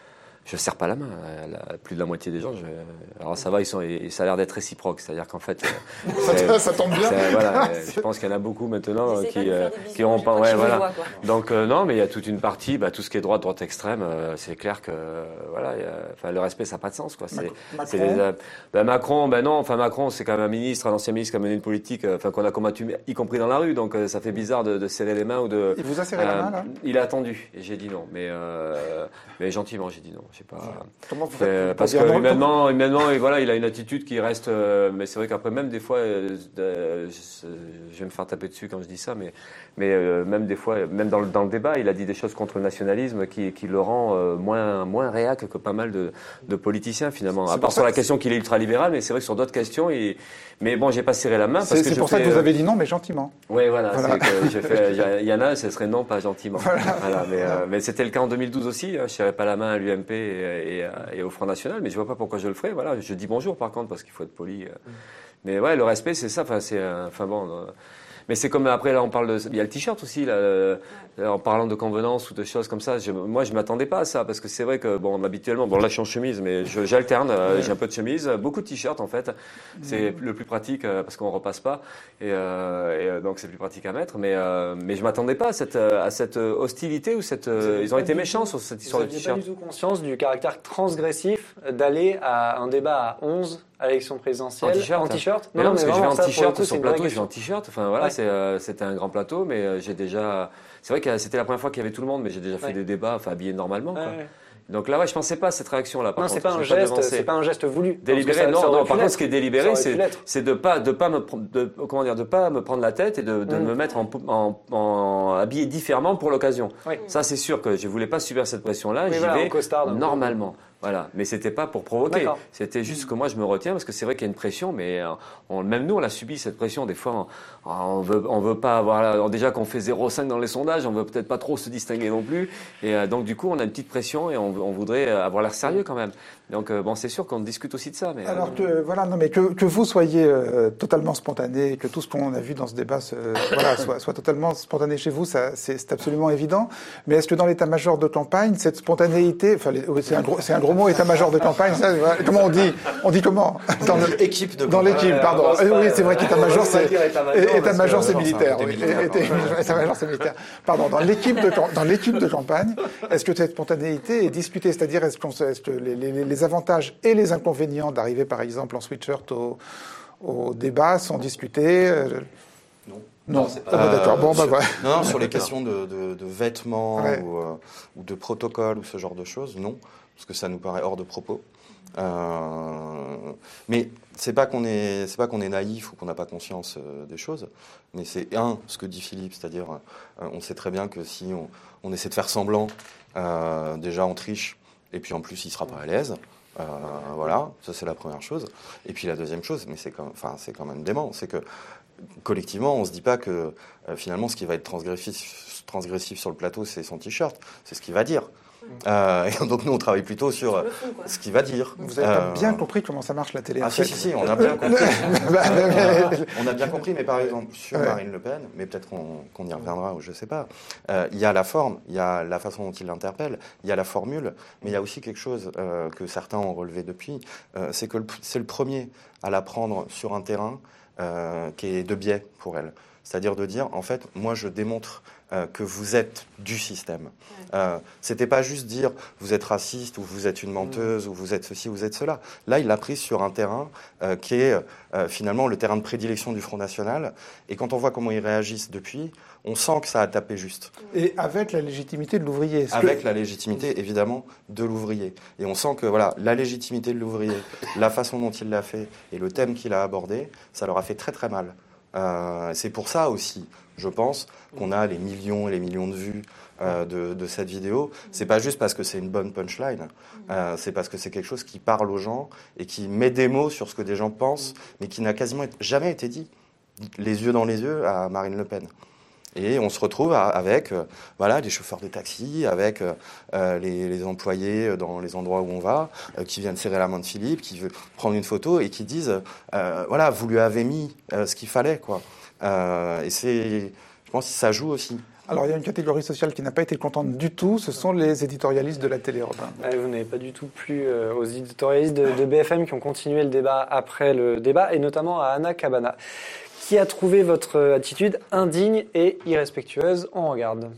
je ne serre pas la main. La, plus de la moitié des gens, je, alors ça va, ils sont, et ça a l'air d'être réciproque. C'est-à-dire qu'en fait, ça, ça tombe bien. Voilà, je pense qu'il y en a beaucoup maintenant qui euh, qui ont pas, ouais, voilà. Vois, donc euh, non, mais il y a toute une partie, bah, tout ce qui est droite, droite extrême, euh, c'est clair que euh, voilà, y a, enfin le respect, ça n'a pas de sens, quoi. C'est, Macron. c'est les, euh, bah, Macron, ben bah, non, enfin Macron, c'est quand même un ministre, un ancien ministre qui a mené une politique, enfin euh, qu'on a combattu, y compris dans la rue. Donc euh, ça fait bizarre de, de serrer les mains ou de. Il vous a serré euh, la main là? Il a attendu, et j'ai dit non, mais euh, mais gentiment, j'ai dit non, je sais pas. Ouais. Comment vous faites euh, parce que humainement, humainement, et voilà, il a une attitude qui reste. Euh, mais c'est vrai qu'après, même des fois, euh, euh, je, je vais me faire taper dessus quand je dis ça, mais, mais euh, même des fois, même dans le, dans le débat, il a dit des choses contre le nationalisme qui, qui le rend euh, moins, moins réac que pas mal de, de politiciens finalement. C'est à part sur la question qu'il est ultra-libéral, mais c'est vrai que sur d'autres questions, il... mais bon, j'ai pas serré la main parce c'est, que c'est je pour fais, ça que vous euh... avez dit non, mais gentiment. Oui, voilà. voilà. C'est que j'ai fait, il y en a, ce serait non, pas gentiment. Voilà. Voilà, mais, euh, mais c'était le cas en deux mille douze aussi. Hein, je serrais pas la main à l'U M P et, et, et au Front National, mais je vois pas pourquoi je le ferais. Voilà, je dis bonjour par contre parce qu'il faut être poli. Euh. Mm. Mais ouais, le respect, c'est ça. Enfin, c'est, enfin bon. Euh, mais c'est comme après là, on parle de, il y a le t-shirt aussi là, euh, en parlant de convenance ou de choses comme ça. Je, moi, je m'attendais pas à ça parce que c'est vrai que bon, habituellement, bon là, je suis en chemise, mais je, j'alterne. Euh, j'ai un peu de chemise, beaucoup de t-shirts en fait. C'est le plus pratique euh, parce qu'on repasse pas et, euh, et euh, donc c'est plus pratique à mettre. Mais euh, mais je m'attendais pas à cette à cette hostilité ou cette. Euh, ils ont été méchants sur cette histoire de t-shirt. Vous n'avez pas du tout conscience du caractère transgressif d'aller à un débat à onze à l'élection présidentielle. En t-shirt. En t-shirt. Non, non, parce que je vais en ça, t-shirt coup, sur le plateau, je vais en t-shirt. Enfin voilà, Ouais. c'est, euh, c'était un grand plateau, mais euh, j'ai déjà. C'est vrai que c'était la première fois qu'il y avait tout le monde, mais j'ai déjà fait Ouais. des débats, enfin habillé normalement. Quoi. Ouais, ouais. Donc là, ouais, je pensais pas à cette réaction-là. Par Non, contre, c'est pas un j'ai geste, devancé. c'est pas un geste voulu. Délibéré, Ça- non, ça aurait non. pu Par contre, l'être. ce qui est Ça délibéré, aurait pu c'est, l'être. c'est de pas, de pas me, pr- de, comment dire, de pas me prendre la tête et de, de Mm. me mettre en, en, en habillé différemment pour l'occasion. Oui. Ça, c'est sûr que je voulais pas subir cette pression-là. Oui, J'y voilà, en vais costard, un peu. normalement. Voilà, mais c'était pas pour provoquer. D'accord. C'était juste que moi je me retiens parce que c'est vrai qu'il y a une pression, mais euh, on, même nous on a subi cette pression. Des fois, on, on veut, on veut pas avoir. la- Déjà qu'on fait zéro virgule cinq dans les sondages, on veut peut-être pas trop se distinguer non plus. Et euh, donc du coup, on a une petite pression et on, on voudrait avoir l'air sérieux quand même. Donc euh, bon, c'est sûr qu'on discute aussi de ça, mais. Alors que voilà, non mais que, que vous soyez euh, totalement spontané, que tout ce qu'on a vu dans ce débat se, voilà, soit, soit totalement spontané chez vous, ça c'est, c'est absolument évident. Mais est-ce que dans l'état-major de campagne, cette spontanéité, enfin les- oui, c'est un gros, c'est un gros mot, état-major de campagne, ça, voilà, comment on dit, on dit comment dans le, équipe de dans l'équipe, Ouais, pardon. on Eh oui, pas, c'est vrai euh, qu'état-major on va c'est dire état-major parce état-major que- c'est non, militaire, c'est un oui. côté militaire, Et- et- état-major c'est militaire. Pardon, dans l'équipe de cam- dans l'équipe de campagne, est-ce que cette spontanéité est discutée, c'est-à-dire est-ce, qu'on, est-ce que les, les, les avantages et les inconvénients d'arriver par exemple en sweatshirt au, au débat sont discutés euh, Non. Non, c'est ah, bah, d'accord. Bon, bah, sur, voilà. non, non, sur les questions de, de, de vêtements Ouais. ou, euh, ou de protocole ou ce genre de choses, non, parce que ça nous paraît hors de propos. Euh, mais c'est pas qu'on est, c'est pas qu'on est naïf ou qu'on n'a pas conscience euh, des choses, mais c'est un ce que dit Philippe, c'est-à-dire euh, on sait très bien que si on, on essaie de faire semblant, euh, déjà on triche, et puis en plus il sera pas à l'aise. Euh, voilà, ça c'est la première chose. Et puis la deuxième chose, mais c'est quand, enfin c'est quand même dément, c'est que collectivement, on se dit pas que euh, finalement, ce qui va être transgressif, transgressif sur le plateau, c'est son t-shirt, c'est ce qu'il va dire. Euh, et donc nous, on travaille plutôt sur euh, ce qu'il va dire. Vous n'avez Euh, pas bien compris comment ça marche la télé. Ah en si, fait. si, si, on a bien compris. Bah, Euh, mais- on a bien compris, mais par exemple, sur Ouais. Marine Le Pen, mais peut-être qu'on qu'on y reviendra, ou je sais pas, euh, il y a la forme, il y a la façon dont il l'interpelle, il y a la formule, mais il y a aussi quelque chose euh, que certains ont relevé depuis, euh, c'est que le- c'est le premier à la prendre sur un terrain euh, qui est de biais pour elle. C'est-à-dire de dire, en fait, moi je démontre euh, que vous êtes du système. Euh, c'était pas juste dire vous êtes raciste ou vous êtes une menteuse ou vous êtes ceci, vous êtes cela. Là, il l'a prise sur un terrain euh, qui est euh, finalement le terrain de prédilection du Front National. Et quand on voit comment ils réagissent depuis, on sent que ça a tapé juste. Et avec la légitimité de l'ouvrier. Est-ce Avec que- la légitimité, évidemment, de l'ouvrier. Et on sent que voilà, la légitimité de l'ouvrier, la façon dont il l'a fait et le thème qu'il a abordé, ça leur a fait très très mal. Euh, c'est pour ça aussi, je pense, qu'on a les millions et les millions de vues euh, de, de cette vidéo. C'est pas juste parce que c'est une bonne punchline, euh, c'est parce que c'est quelque chose qui parle aux gens et qui met des mots sur ce que des gens pensent, mais qui n'a quasiment jamais été dit, les yeux dans les yeux, à Marine Le Pen. Et on se retrouve à- avec euh, voilà, les chauffeurs de taxi, avec euh, les, les employés dans les endroits où on va, euh, qui viennent serrer la main de Philippe, qui veut prendre une photo et qui disent euh, voilà, vous lui avez mis euh, ce qu'il fallait, quoi. Euh, et c'est, je pense que ça joue aussi. Alors il y a une catégorie sociale qui n'a pas été contente du tout, ce sont les éditorialistes de la télé urbaine. Ouais, vous n'avez pas du tout plu euh, aux éditorialistes de, de B F M qui ont continué le débat après le débat, et notamment à Anna Cabana, qui a trouvé votre attitude indigne et irrespectueuse. On regarde.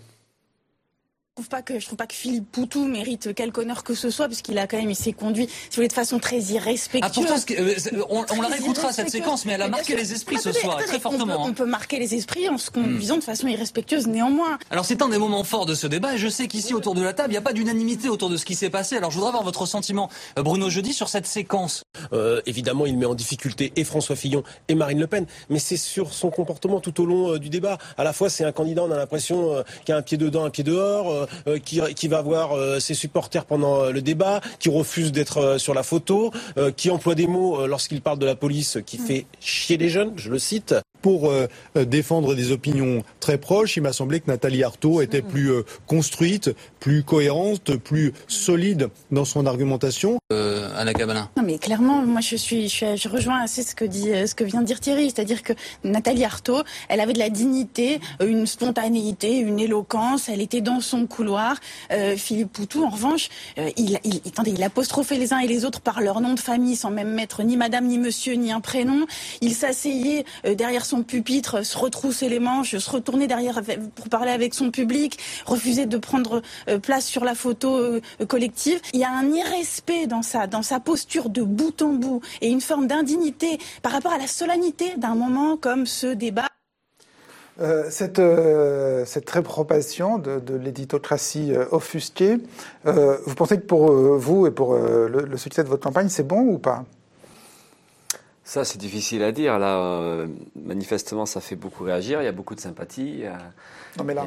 Je trouve pas que je trouve pas que Philippe Poutou mérite quelque honneur que ce soit, parce qu'il a quand même il s'est conduit, si vous voulez, de façon très irrespectueuse. Ah, pourtant, ce que- euh, c'est- on- on Très la réécoutera, cette irrespectueuse. séquence, mais elle a bien marqué sûr. les esprits ce Attendez, soir, attendez, très fortement, On peut, hein. on peut marquer les esprits en se conduisant de façon irrespectueuse néanmoins. Alors c'est un des moments forts de ce débat, et je sais qu'ici autour de la table, il n'y a pas d'unanimité autour de ce qui s'est passé. Alors je voudrais avoir votre sentiment, euh, Bruno Jeudi, sur cette séquence. Euh, évidemment, il met en difficulté et François Fillon et Marine Le Pen, mais c'est sur son comportement tout au long euh, du débat. À la fois, c'est un candidat, on a l'impression, euh, qui a un pied dedans, un pied dehors, euh, euh, qui, qui va voir euh, ses supporters pendant euh, le débat, qui refuse d'être euh, sur la photo, euh, qui emploie des mots euh, lorsqu'il parle de la police qui fait chier les jeunes, je le cite. Pour euh, défendre des opinions très proches, il m'a semblé que Nathalie Arthaud était plus euh, construite, plus cohérente, plus solide dans son argumentation. Euh, Anna Cabana. Non mais clairement, moi je suis, je, suis, je rejoins assez ce que dit, euh, ce que vient de dire Thierry, c'est-à-dire que Nathalie Arthaud, elle avait de la dignité, euh, une spontanéité, une éloquence, elle était dans son couloir. Euh, Philippe Poutou, en revanche, euh, il, il, attendez, il apostrophait les uns et les autres par leur nom de famille, sans même mettre ni Madame, ni Monsieur, ni un prénom. Il s'asseyait euh, derrière son pupitre, se retrousser les manches, se retourner derrière pour parler avec son public, refuser de prendre place sur la photo collective. Il y a un irrespect dans ça, dans sa posture de bout en bout et une forme d'indignité par rapport à la solennité d'un moment comme ce débat. Euh, cette, euh, cette réprobation de, de l'éditocratie euh, offusquée, euh, vous pensez que pour euh, vous et pour euh, le, le succès de votre campagne, c'est bon ou pas ? Ça, c'est difficile à dire. Là, euh, manifestement, ça fait beaucoup réagir. Il y a beaucoup de sympathie. Euh, non, mais là.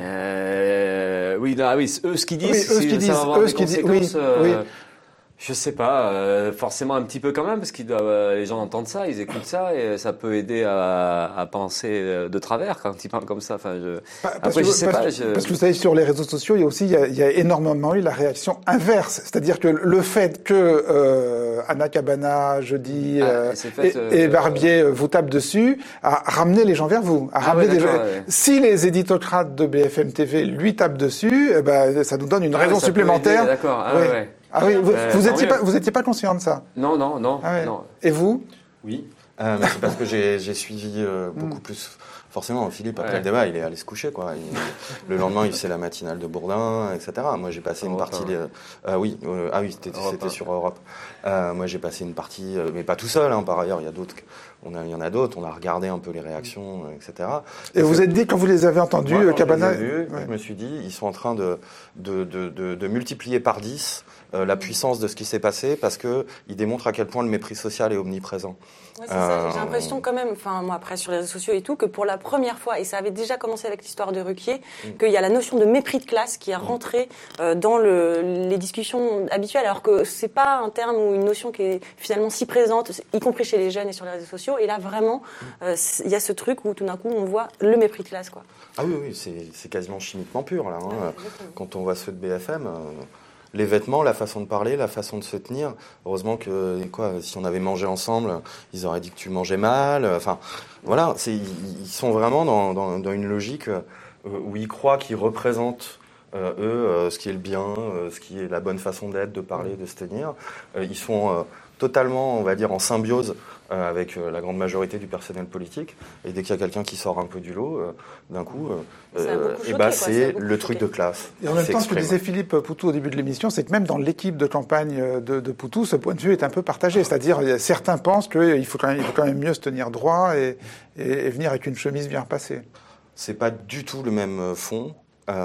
Euh, oui, non, oui, eux, ce qu'ils disent, oui, eux, ce qu'ils disent, ça va avoir eux, des ce qu'ils disent, conséquences. oui, euh, oui. Je sais pas, euh, forcément un petit peu quand même, parce qu'ils doivent, euh, les gens entendent ça, ils écoutent ça, et ça peut aider à, à penser de travers quand ils parlent comme ça. Enfin, je... Parce Après, que, je sais parce, pas. Je... Parce que vous savez, sur les réseaux sociaux, il y a aussi, il y a, il y a énormément eu la réaction inverse, c'est-à-dire que le fait que euh, Anna Cabana, Jeudi ah, euh, fait, euh, et, et Barbier vous tapent dessus, a ramené les gens vers vous. A ah, ramené ouais, des gens... ouais. Si les éditocrates de B F M T V lui tapent dessus, eh ben, ça nous donne une ah, raison ouais, supplémentaire. D'accord. Ah, oui. ouais, ouais. Ah oui, vous euh, vous étiez pas, vous étiez pas conscient de ça? Non, non, non, ah ouais. non. Et vous? Oui, euh, mais c'est parce que j'ai, j'ai suivi euh, beaucoup mm. plus. Forcément, Philippe, après ouais. le débat, il est allé se coucher, quoi. Il, le lendemain, il faisait la matinale de Bourdin, et cetera. Moi, j'ai passé une Europe partie. un. Euh, euh, oui, euh, ah oui, c'était, c'était sur Europe. Euh, moi, j'ai passé une partie, euh, mais pas tout seul. Hein, par ailleurs, il y a d'autres. On a, il y en a d'autres. On a regardé un peu les réactions, et cetera. Et, et vous êtes dit quand vous les avez entendus, moi, Cabana. Je, les ai vus, ouais. je me suis dit, ils sont en train de de de, de, de multiplier par dix. Euh, la puissance de ce qui s'est passé parce que il démontre à quel point le mépris social est omniprésent. Ouais, c'est euh... ça. J'ai l'impression quand même, enfin moi après sur les réseaux sociaux et tout, que pour la première fois, et ça avait déjà commencé avec l'histoire de Ruquier, mm. qu'il y a la notion de mépris de classe qui est rentrée euh, dans le, les discussions habituelles, alors que c'est pas un terme ou une notion qui est finalement si présente, y compris chez les jeunes et sur les réseaux sociaux. Et là vraiment, il euh, y a ce truc où tout d'un coup on voit le mépris de classe, quoi. Ah oui, oui, c'est, c'est quasiment chimiquement pur là. Hein. Ouais, quand on voit ceux de B F M. Euh... Les vêtements, la façon de parler, la façon de se tenir. Heureusement que, quoi, si on avait mangé ensemble, ils auraient dit que tu mangeais mal. Enfin, voilà, c'est, ils sont vraiment dans, dans, dans une logique où ils croient qu'ils représentent, euh, eux, euh, ce qui est le bien, euh, ce qui est la bonne façon d'être, de parler, de se tenir. Euh, ils sont euh, totalement, on va dire, en symbiose euh, avec euh, la grande majorité du personnel politique. Et dès qu'il y a quelqu'un qui sort un peu du lot, euh, d'un coup, euh, et bah, c'est le truc de classe. Et en même temps, ce que disait Philippe Poutou au début de l'émission, c'est que même dans l'équipe de campagne de, de Poutou, ce point de vue est un peu partagé. C'est-à-dire, certains pensent qu'il faut quand même, il faut quand même mieux se tenir droit et, et, et venir avec une chemise bien repassée. C'est pas du tout le même fond,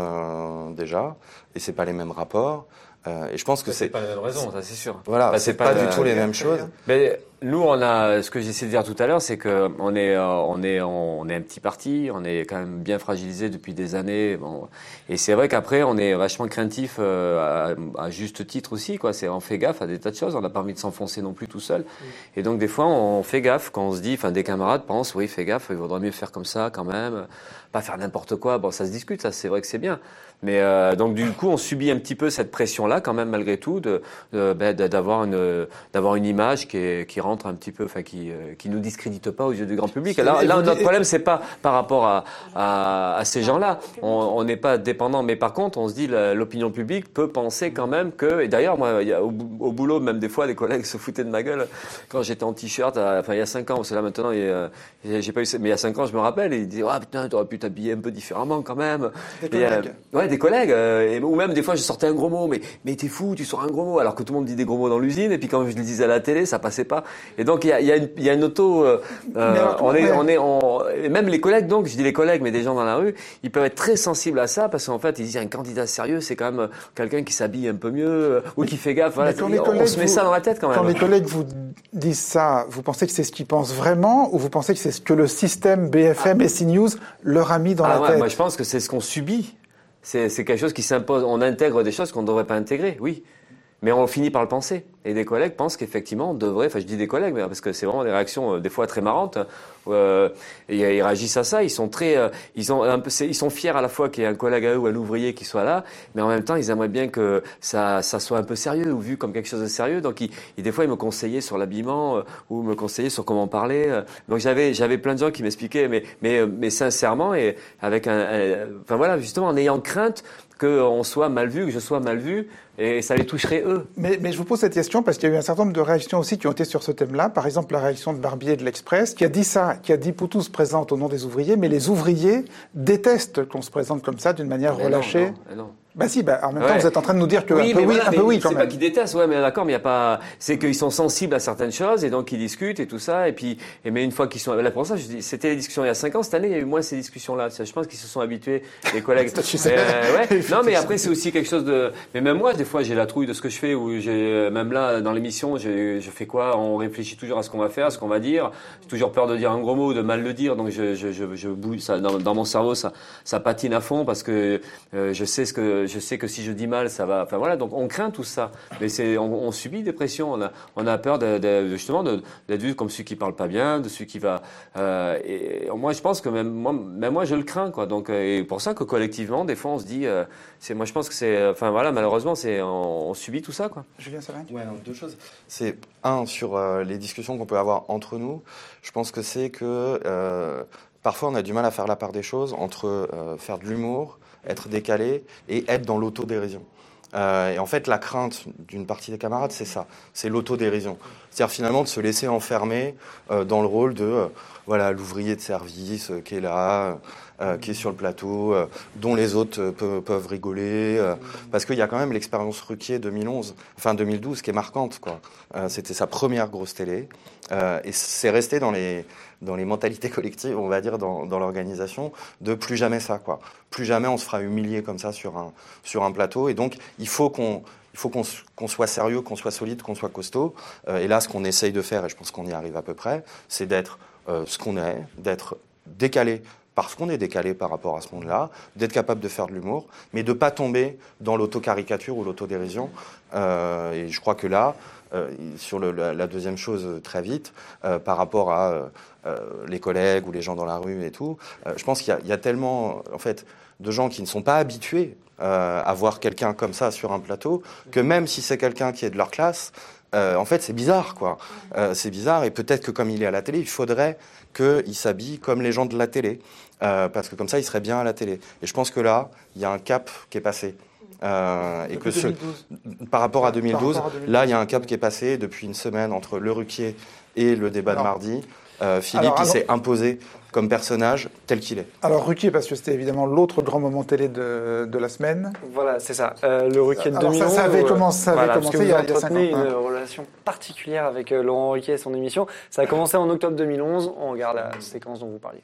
euh, déjà, et c'est pas les mêmes rapports. Euh, et je pense que c'est, c'est pas la même raison, ça c'est sûr. Voilà, bah, c'est, c'est pas, pas du tout les mêmes choses. Mais nous, on a, ce que j'essaie de dire tout à l'heure, c'est que on est, on est, on est un petit parti, on est quand même bien fragilisé depuis des années. Bon, et c'est vrai qu'après, on est vachement craintif euh, à, à juste titre aussi, quoi. C'est, on fait gaffe à des tas de choses. On n'a pas envie de s'enfoncer non plus tout seul. Et donc des fois, on fait gaffe quand on se dit, enfin, des camarades pensent, oui, fais gaffe, il vaudrait mieux faire comme ça quand même, pas faire n'importe quoi. Bon, ça se discute, ça, c'est vrai que c'est bien. Mais euh, donc du coup, on subit un petit peu cette pression-là, quand même, malgré tout, de, de, ben, d'avoir une, d'avoir une image qui, est, qui rentre un petit peu, enfin, qui, euh, qui nous discrédite pas aux yeux du grand public. Là, là notre problème, c'est pas par rapport à, à, à ces gens-là. On n'est pas dépendant, mais par contre, on se dit, la, l'opinion publique peut penser quand même que, et d'ailleurs, moi, il y a, au, au boulot, même des fois, des collègues se foutaient de ma gueule quand j'étais en t-shirt. À, enfin, il y a cinq ans, parce que là maintenant, il y a, j'ai pas eu, mais il y a cinq ans, je me rappelle, et ils disaient, ah putain, t'aurais pu t'habiller un peu différemment quand même. Des et, collègues. Euh, ouais, des collègues, euh, et, ou même des fois je sortais un gros mot, mais mais t'es fou, tu sors un gros mot, alors que tout le monde dit des gros mots dans l'usine, et puis quand je le disais à la télé, ça passait pas. Et donc il y a, y a une, il y a une auto, euh, alors, on, est, on est, on est, même les collègues, donc je dis les collègues, mais des gens dans la rue, ils peuvent être très sensibles à ça, parce qu'en fait ils disent un candidat sérieux, c'est quand même quelqu'un qui s'habille un peu mieux, ou qui fait gaffe. Voilà, on collègues, se met vous, ça dans la tête quand même. Quand les collègues vous disent ça, vous pensez que c'est ce qu'ils pensent vraiment, ou vous pensez que c'est ce que le système B F M ah. et CNews leur a mis dans ah, la ouais, tête? Moi je pense que c'est ce qu'on subit. C'est, c'est quelque chose qui s'impose. On intègre des choses qu'on ne devrait pas intégrer, oui. Mais on finit par le penser. Et des collègues pensent qu'effectivement, on devrait, enfin je dis des collègues, parce que c'est vraiment des réactions euh, des fois très marrantes, euh, et ils réagissent à ça, ils sont très, euh, ils, ont un peu, ils sont fiers à la fois qu'il y ait un collègue à eux ou un ouvrier qui soit là, mais en même temps, ils aimeraient bien que ça, ça soit un peu sérieux, ou vu comme quelque chose de sérieux, donc ils, ils, des fois ils me conseillaient sur l'habillement, euh, ou me conseillaient sur comment parler, euh, donc j'avais, j'avais plein de gens qui m'expliquaient, mais, mais, mais sincèrement, et avec un, un enfin voilà, justement en ayant crainte qu'on soit mal vu, que je sois mal vu, et ça les toucherait eux. Mais, mais je vous pose cette question question parce qu'il y a eu un certain nombre de réactions aussi qui ont été sur ce thème-là. Par exemple, la réaction de Barbier de l'Express qui a dit ça, qui a dit Poutou se présente au nom des ouvriers, mais les ouvriers détestent qu'on se présente comme ça d'une manière mais relâchée. Non, non, non. Bah si, bah en même ouais. temps vous êtes en train de nous dire que oui, un peu mais oui, voilà, un peu oui quand c'est même. C'est pas qu'ils détestent, ouais, mais d'accord, mais il y a pas, c'est qu'ils sont sensibles à certaines choses et donc ils discutent et tout ça, et puis, et mais une fois qu'ils sont là pour ça, je dis, c'était les discussions il y a cinq ans, cette année il y a eu moins ces discussions-là. Je pense qu'ils se sont habitués, les collègues. euh, ouais. Non, mais après c'est aussi quelque chose de, mais même moi des fois j'ai la trouille de ce que je fais, où j'ai, même là dans l'émission, je fais quoi, on réfléchit toujours à ce qu'on va faire, à ce qu'on va dire. J'ai toujours peur de dire un gros mot, de mal le dire, donc je, je, je, je bouille, ça, dans, dans mon cerveau ça, ça patine à fond parce que euh, je sais ce que, je sais que si je dis mal, ça va. Enfin voilà, donc on craint tout ça, mais c'est, on, on subit des pressions. On a, on a peur de, de, justement de, d'être vu comme celui qui parle pas bien, de celui qui va. Euh, et moi, je pense que même moi, même moi, je le crains, quoi. Donc, et pour ça que collectivement, des fois, on se dit, euh, c'est, moi, je pense que c'est, enfin voilà, malheureusement, c'est, on, on subit tout ça, quoi. Julien Salin. Ouais, non, deux choses. C'est un sur euh, les discussions qu'on peut avoir entre nous. Je pense que c'est que euh, parfois, on a du mal à faire la part des choses entre euh, faire de l'humour, être décalé et être dans l'autodérision. Euh, et en fait, la crainte d'une partie des camarades, c'est ça, c'est l'autodérision. C'est-à-dire finalement de se laisser enfermer euh, dans le rôle de euh, voilà l'ouvrier de service euh, qui est là, euh, qui est sur le plateau, euh, dont les autres euh, peuvent, peuvent rigoler, euh, parce qu'il y a quand même l'expérience Ruquier deux mille onze, enfin deux mille douze, qui est marquante, quoi. Euh, c'était sa première grosse télé, euh, et c'est resté dans les dans les mentalités collectives, on va dire, dans, dans l'organisation, de plus jamais ça, quoi. Plus jamais on se fera humilier comme ça sur un, sur un plateau. Et donc, il faut qu'on, il faut qu'on, qu'on soit sérieux, qu'on soit solide, qu'on soit costaud. Euh, et là, ce qu'on essaye de faire, et je pense qu'on y arrive à peu près, c'est d'être euh, ce qu'on est, d'être décalé parce qu'on est décalé par rapport à ce monde-là, d'être capable de faire de l'humour, mais de ne pas tomber dans l'autocaricature ou l'autodérision. Euh, et je crois que là, euh, sur le, la, la deuxième chose, très vite, euh, par rapport à euh, euh, les collègues ou les gens dans la rue et tout, euh, je pense qu'il y a, il y a tellement, en fait, de gens qui ne sont pas habitués euh, à voir quelqu'un comme ça sur un plateau, que même si c'est quelqu'un qui est de leur classe, euh, en fait, c'est bizarre, quoi. Euh, c'est bizarre, et peut-être que comme il est à la télé, il faudrait qu'il s'habille comme les gens de la télé, euh, parce que comme ça, il serait bien à la télé. Et je pense que là, il y a un cap qui est passé. Euh, et que ce, par rapport à deux mille douze, rapport à deux mille douze, là, il y a un cap qui est passé depuis une semaine entre le Ruquier et le débat alors, de mardi. Euh, Philippe, alors, alors, il s'est imposé comme personnage tel qu'il est. Alors Ruquier, parce que c'était évidemment l'autre grand moment télé de, de la semaine. Voilà, c'est ça. Euh, le Ruquier de deux mille onze. Ça, ça avait commencé, ça avait voilà, commencé parce que il y a cinq ans. Vous une hein. relation particulière avec euh, Laurent Ruquier et son émission. Ça a commencé en octobre deux mille onze. On regarde la séquence dont vous parliez.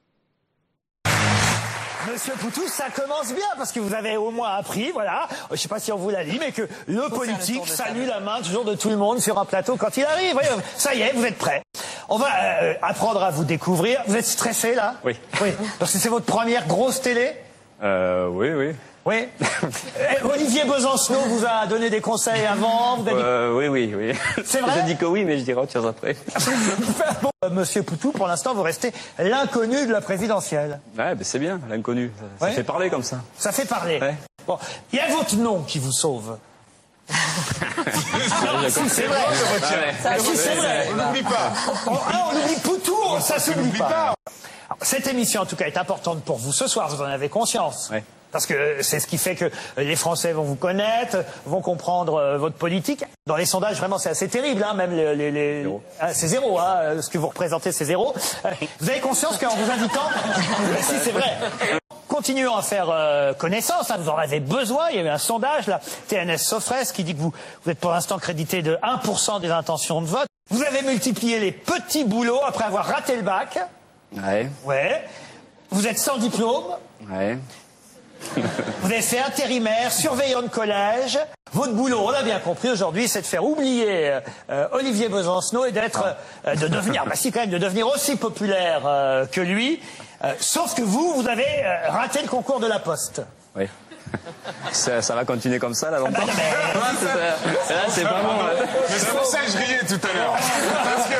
Monsieur Poutou, ça commence bien parce que vous avez au moins appris, voilà, je ne sais pas si on vous l'a dit, mais que le politique salue la main toujours de tout le monde sur un plateau quand il arrive. Voyez, ça y est, vous êtes prêts. On va euh, apprendre à vous découvrir. Vous êtes stressé là ? Oui. Oui. Parce que c'est votre première grosse télé ? Euh, oui, oui. Oui. Olivier Besancenot vous a donné des conseils avant. Vous a dit... euh, oui, oui, oui. C'est vrai ? Je dis que oui, mais je dirai autre chose après. Bon, euh, Monsieur Poutou, pour l'instant, vous restez l'inconnu de la présidentielle. Ouais, ben c'est bien, l'inconnu. Ça, ouais. ça fait parler comme ça. Ça fait parler. Ouais. Bon, il y a votre nom qui vous sauve. Ah, si, c'est vrai. Ah, ouais. Si, c'est vrai. On n'oublie pas. On, on oublie Poutou, ça s'oublie pas. pas. Alors, cette émission, en tout cas, est importante pour vous ce soir. Vous en avez conscience. Ouais. Parce que c'est ce qui fait que les Français vont vous connaître, vont comprendre euh, votre politique. Dans les sondages, vraiment, c'est assez terrible, hein, même les... les, les... Zéro. Ah, c'est zéro, hein, ce que vous représentez, c'est zéro. Euh, vous avez conscience qu'en vous invitant... si, c'est vrai. Continuons à faire euh, connaissance, hein, vous en avez besoin. Il y a eu un sondage, là, T N S Sofres, qui dit que vous, vous êtes pour l'instant crédité de un pour cent des intentions de vote. Vous avez multiplié les petits boulots après avoir raté le bac. Ouais. Ouais. Vous êtes sans diplôme. Ouais. Vous avez fait intérimaire, surveillant de collège. Votre boulot, on l'a bien compris aujourd'hui, c'est de faire oublier euh, Olivier Besancenot et d'être, euh, de devenir, bah si quand même, de devenir aussi populaire euh, que lui. Euh, sauf que vous, vous avez euh, raté le concours de la Poste. Oui. Ça, ça va continuer comme ça là longtemps. Ah bah, mais... Là, c'est pas bon. Là. Mais c'est pour ça que je riais tout à l'heure. Parce que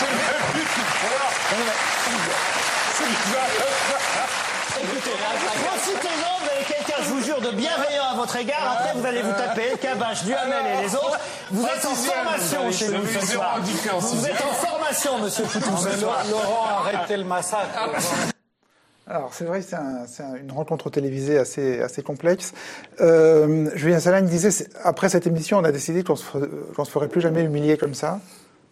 profitez-en, vous avez quelqu'un, je vous jure, de bienveillant à votre égard. Après, vous allez vous taper Cabache, Duhamel et les autres. Vous êtes en formation chez nous ce soir. Vous êtes en formation, monsieur Poutou, ce soir. Laurent, arrêtez le massacre. Alors c'est vrai, c'est un, c'est un, une rencontre télévisée assez, assez complexe. Euh, Julien Salagne disait, après cette émission, on a décidé qu'on se, qu'on se ferait plus jamais humilier comme ça.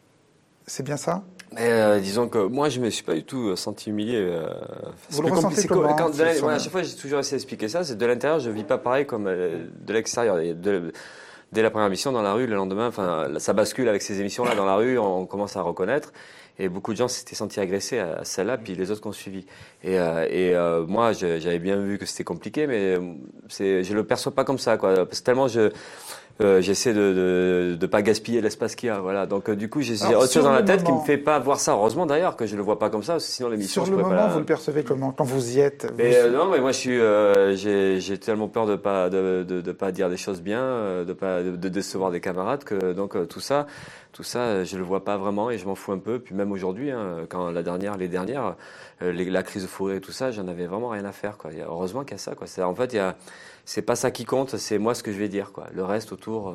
C'est bien ça? Mais euh, disons que moi, je me suis pas du tout senti humilié. Euh, Vous le ressentez comment? Quand, de, ouais, à chaque fois, j'ai toujours essayé d'expliquer ça. C'est de l'intérieur, je vis pas pareil comme euh, de l'extérieur. De, dès la première émission dans la rue, le lendemain, enfin, ça bascule avec ces émissions-là dans la rue. On, on commence à reconnaître. Et beaucoup de gens s'étaient sentis agressés à celle-là, puis les autres qui ont suivi. Et, euh, et euh, moi, j'avais bien vu que c'était compliqué, mais c'est, je le perçois pas comme ça, quoi. Parce que tellement je euh, j'essaie de, de de pas gaspiller l'espace qu'il y a, voilà. Donc euh, du coup, j'ai autre chose dans la tête moment, qui me fait pas voir ça. Heureusement d'ailleurs que je le vois pas comme ça, parce que sinon l'émission. Sur le moment, pas la... vous le percevez comment quand vous y êtes? Mais, vous... euh, non, mais moi, je suis, euh, j'ai, j'ai tellement peur de pas de, de de pas dire des choses bien, euh, de pas de, de décevoir des camarades, que donc euh, tout ça. Tout ça, je le vois pas vraiment et je m'en fous un peu. Puis même aujourd'hui, hein, quand la dernière, les dernières, euh, les, la crise de forêt et tout ça, j'en avais vraiment rien à faire, quoi. Il y a, heureusement qu'il y a ça, quoi. C'est, en fait, il y a, c'est pas ça qui compte, c'est moi ce que je vais dire, quoi. Le reste autour, euh,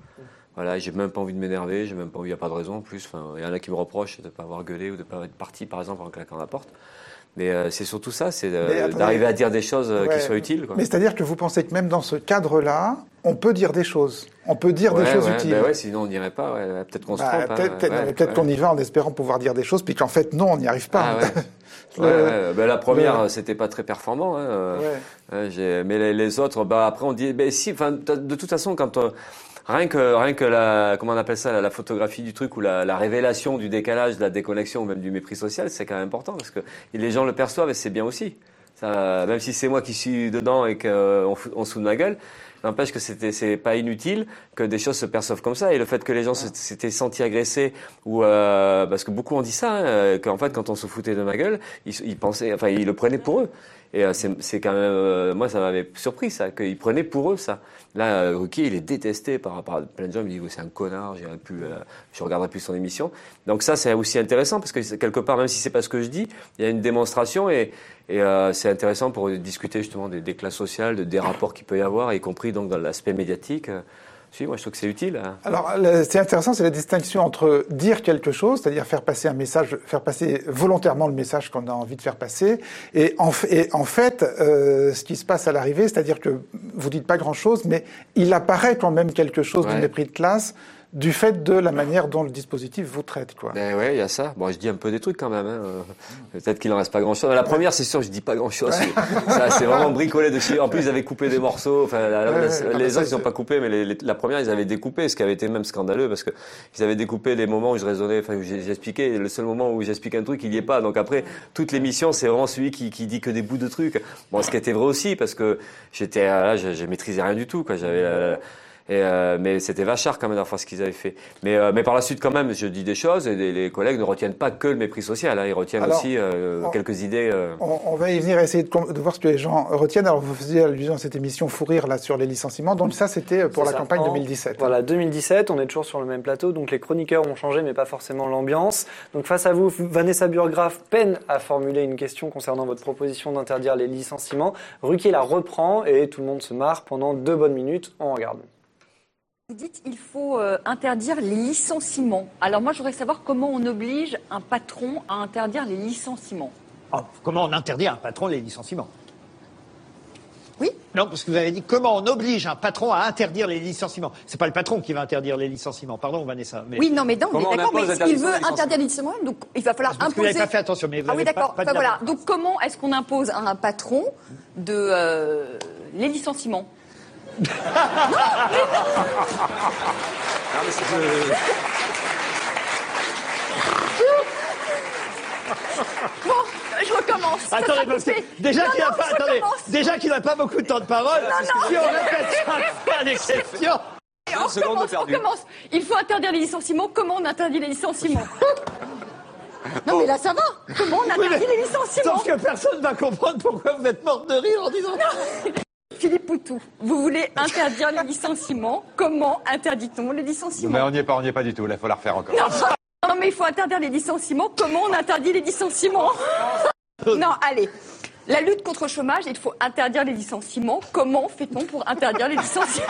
voilà, j'ai même pas envie de m'énerver, j'ai même pas envie, il y a pas de raison en plus. Enfin, il y en a qui me reprochent de pas avoir gueulé ou de pas être parti, par exemple, en claquant la porte. Mais euh, c'est surtout ça, c'est euh, d'arriver à dire des choses euh, ouais, qui soient utiles, quoi. Mais c'est-à-dire que vous pensez que même dans ce cadre-là, on peut dire des choses. On peut dire ouais, des choses ouais, utiles. Ben ouais, sinon on n'irait pas. Ouais. Peut-être qu'on se bah, trompe. Peut-être, hein, peut-être, ouais, peut-être ouais. qu'on y va en espérant pouvoir dire des choses, puis qu'en fait, non, on n'y arrive pas. Ah, ouais. le... ouais, ouais. Ben, la première, le... c'était pas très performant. Hein. Ouais. Ouais, j'ai... Mais les, les autres, bah, après, on dit... Ben, si, de toute façon, quand... On... Rien que, rien que la, comment on appelle ça, la, la photographie du truc ou la, la révélation du décalage, de la déconnexion ou même du mépris social, c'est quand même important parce que les gens le perçoivent et c'est bien aussi. Ça, même si c'est moi qui suis dedans et qu'on on se fout de ma gueule, n'empêche que c'était, c'est pas inutile que des choses se perçoivent comme ça. Et le fait que les gens ouais. s'étaient sentis agressés ou, euh, parce que beaucoup ont dit ça, hein, qu'en fait, quand on se foutait de ma gueule, ils, ils pensaient, enfin, ils le prenaient pour eux. Et euh, c'est, c'est quand même, euh, moi, ça m'avait surpris, ça, qu'ils prenaient pour eux, ça. Là, euh, Ruquier, il est détesté par, par plein de gens. Il me dit, oh, c'est un connard, j'irai plus, euh, je regarderai plus son émission. Donc ça, c'est aussi intéressant parce que quelque part, même si c'est pas ce que je dis, il y a une démonstration et, et euh, c'est intéressant pour discuter justement des, des classes sociales, de, des rapports qu'il peut y avoir, y compris donc dans l'aspect médiatique. Si, moi je trouve que c'est utile. Hein. Alors, c'est intéressant, c'est la distinction entre dire quelque chose, c'est-à-dire faire passer un message, faire passer volontairement le message qu'on a envie de faire passer, et en, et en fait, euh, ce qui se passe à l'arrivée, c'est-à-dire que vous dites pas grand-chose, mais il apparaît quand même quelque chose ouais. du mépris de classe, du fait de la manière dont le dispositif vous traite, quoi. Ben ouais, il y a ça. Bon, je dis un peu des trucs quand même. Hein. Peut-être qu'il en reste pas grand-chose. La première, c'est sûr, je dis pas grand-chose. Ça, c'est vraiment bricolé de chez. En plus, ils avaient coupé des morceaux. Enfin, la, ouais, la, ouais, les autres, ils n'ont pas coupé, mais les, les, la première, ils avaient découpé, ce qui avait été même scandaleux, parce que ils avaient découpé les moments où je raisonnais, enfin, où j'expliquais. Le seul moment où j'explique un truc, il y est pas. Donc après, toute l'émission, c'est vraiment celui qui, qui dit que des bouts de trucs. Bon, ce qui était vrai aussi, parce que j'étais là, je, je maîtrisais rien du tout, quoi. J'avais la, Et euh, mais c'était vachard quand même d'avoir ce qu'ils avaient fait. Mais, euh, mais par la suite quand même, je dis des choses et les, les collègues ne retiennent pas que le mépris social. Hein, ils retiennent Alors, aussi euh, on, quelques idées. Euh... On, on va y venir essayer de, de voir ce que les gens retiennent. Alors vous faisiez allusion à cette émission Fou Rire là sur les licenciements. Donc ça c'était pour C'est la ça. campagne en, deux mille dix-sept. Voilà, deux mille dix-sept, on est toujours sur le même plateau. Donc les chroniqueurs ont changé, mais pas forcément l'ambiance. Donc face à vous, Vanessa Burgraff peine à formuler une question concernant votre proposition d'interdire les licenciements. Ruquier la reprend et tout le monde se marre pendant deux bonnes minutes. On regarde. Vous dites qu'il faut euh, interdire les licenciements. Alors moi, je voudrais savoir comment on oblige un patron à interdire les licenciements. Oh, comment on interdit à un patron les licenciements? Oui. Non, parce que vous avez dit comment on oblige un patron à interdire les licenciements. C'est pas le patron qui va interdire les licenciements. Pardon, Vanessa. Mais... Oui, non, mais non, mais d'accord, mais s'il veut interdire les licenciements, donc il va falloir parce imposer. Que vous n'avez pas fait attention, mais vous ah oui, d'accord. Pas, pas enfin, voilà. Donc comment est-ce qu'on impose à un patron de euh, les licenciements? Non, mais non. Non, mais c'est pas... Bon, je recommence. Attendez, parce que déjà qu'il n'a pas, attendez, déjà qu'il n'a pas beaucoup de temps de parole, non, non, si on répète chaque fois les questions. On recommence, on recommence. Il faut interdire les licenciements. Comment on interdit les licenciements? Non, mais là, ça va. Comment on interdit oui, les licenciements? Sauf que personne ne va comprendre pourquoi vous êtes morte de rire en disant... Non. Philippe Poutou, vous voulez interdire les licenciements. Comment interdit-on les licenciements? Mais on n'y est pas, on n'y est pas du tout. Là, il faut la refaire encore. Non, non, mais il faut interdire les licenciements. Comment on interdit les licenciements? Non, allez. La lutte contre le chômage, il faut interdire les licenciements. Comment fait-on pour interdire les licenciements?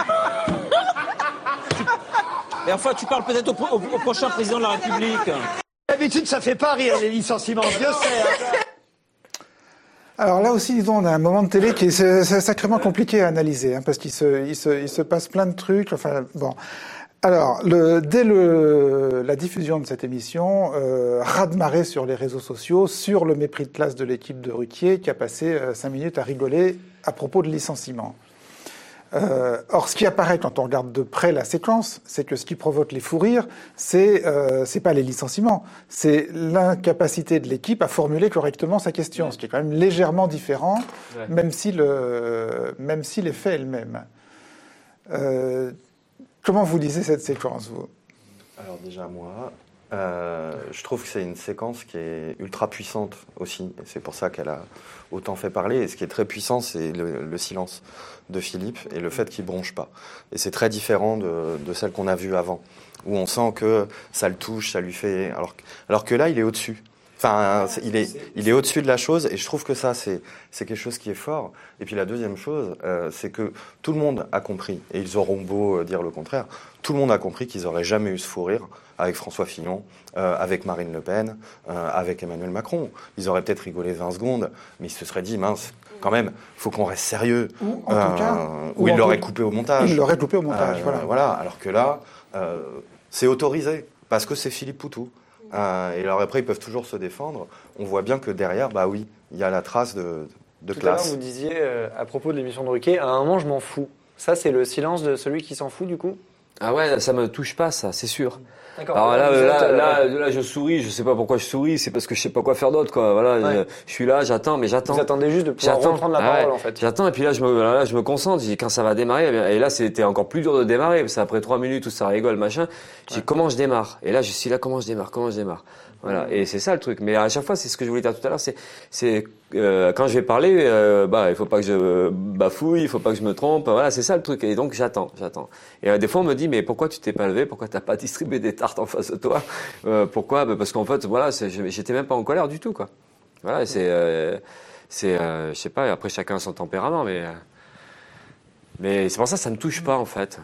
Et enfin, tu parles peut-être au, au, au prochain président de la République. D'habitude, ça fait pas rire les licenciements, Dieu sait. Hein. Alors là aussi, disons, on a un moment de télé qui est, c'est, c'est sacrément compliqué à analyser, hein, parce qu'il se, il se, il se passe plein de trucs. Enfin, bon. Alors, le, dès le, la diffusion de cette émission, euh, raz-de-marée sur les réseaux sociaux, sur le mépris de classe de l'équipe de Ruquier, qui a passé euh, cinq minutes à rigoler à propos de licenciement. Euh, or, ce qui apparaît quand on regarde de près la séquence, c'est que ce qui provoque les fous rires, c'est euh, c'est pas les licenciements, c'est l'incapacité de l'équipe à formuler correctement sa question, ce qui est quand même légèrement différent, ouais. même si le même si les faits est le même. Euh, comment vous lisez cette séquence, vous ? Alors déjà moi, euh, je trouve que c'est une séquence qui est ultra puissante aussi, et c'est pour ça qu'elle a autant fait parler. Et ce qui est très puissant, c'est le, le silence de Philippe et le fait qu'il bronche pas. Et c'est très différent de, de celle qu'on a vue avant, où on sent que ça le touche, ça lui fait... Alors, alors que là, il est au-dessus. Enfin, il est, il est au-dessus de la chose, et je trouve que ça, c'est, c'est quelque chose qui est fort. Et puis la deuxième chose, euh, c'est que tout le monde a compris, et ils auront beau dire le contraire, tout le monde a compris qu'ils n'auraient jamais eu ce fou rire avec François Fillon, euh, avec Marine Le Pen, euh, avec Emmanuel Macron. Ils auraient peut-être rigolé vingt secondes, mais ils se seraient dit, mince, quand même, il faut qu'on reste sérieux. Ou, en euh, tout cas, ou, ou ils l'auraient coupé au montage. Ils l'auraient coupé au montage, euh, voilà. voilà. Alors que là, euh, c'est autorisé, parce que c'est Philippe Poutou. Euh, et alors après, ils peuvent toujours se défendre. On voit bien que derrière, bah oui, il y a la trace de, de Tout classe. Tout à l'heure, vous disiez, euh, à propos de l'émission de Ruquier, à un moment, je m'en fous. Ça, c'est le silence de celui qui s'en fout, du coup ? Ah ouais, ça me touche pas, ça, c'est sûr. D'accord. Alors là, là, là, êtes, euh... là, là, je souris, je sais pas pourquoi je souris, c'est parce que je sais pas quoi faire d'autre, quoi. Voilà, ouais. je, je suis là, j'attends, mais j'attends. Vous attendez juste de pouvoir j'attends. reprendre la ah parole, ouais. en fait. J'attends, et puis là, je me, là, je me concentre, je dis quand ça va démarrer, et là, c'était encore plus dur de démarrer, parce qu'après trois minutes où ça rigole, machin, je dis ouais. comment je démarre. Et là, je suis là, comment je démarre, comment je démarre. Voilà, et c'est ça le truc. Mais à chaque fois, c'est ce que je voulais dire tout à l'heure, c'est, c'est euh, quand je vais parler, euh, bah, il faut pas que je bafouille, il faut pas que je me trompe. Voilà, c'est ça le truc. Et donc j'attends, j'attends. Et euh, des fois, on me dit, mais pourquoi tu t'es pas levé, pourquoi t'as pas distribué des tartes en face de toi euh, Pourquoi bah, parce qu'en fait, voilà, c'est, j'étais même pas en colère du tout, quoi. Voilà, c'est, euh, c'est, euh, je sais pas. Après, chacun a son tempérament, mais euh, mais c'est pour ça, que ça me touche pas, en fait.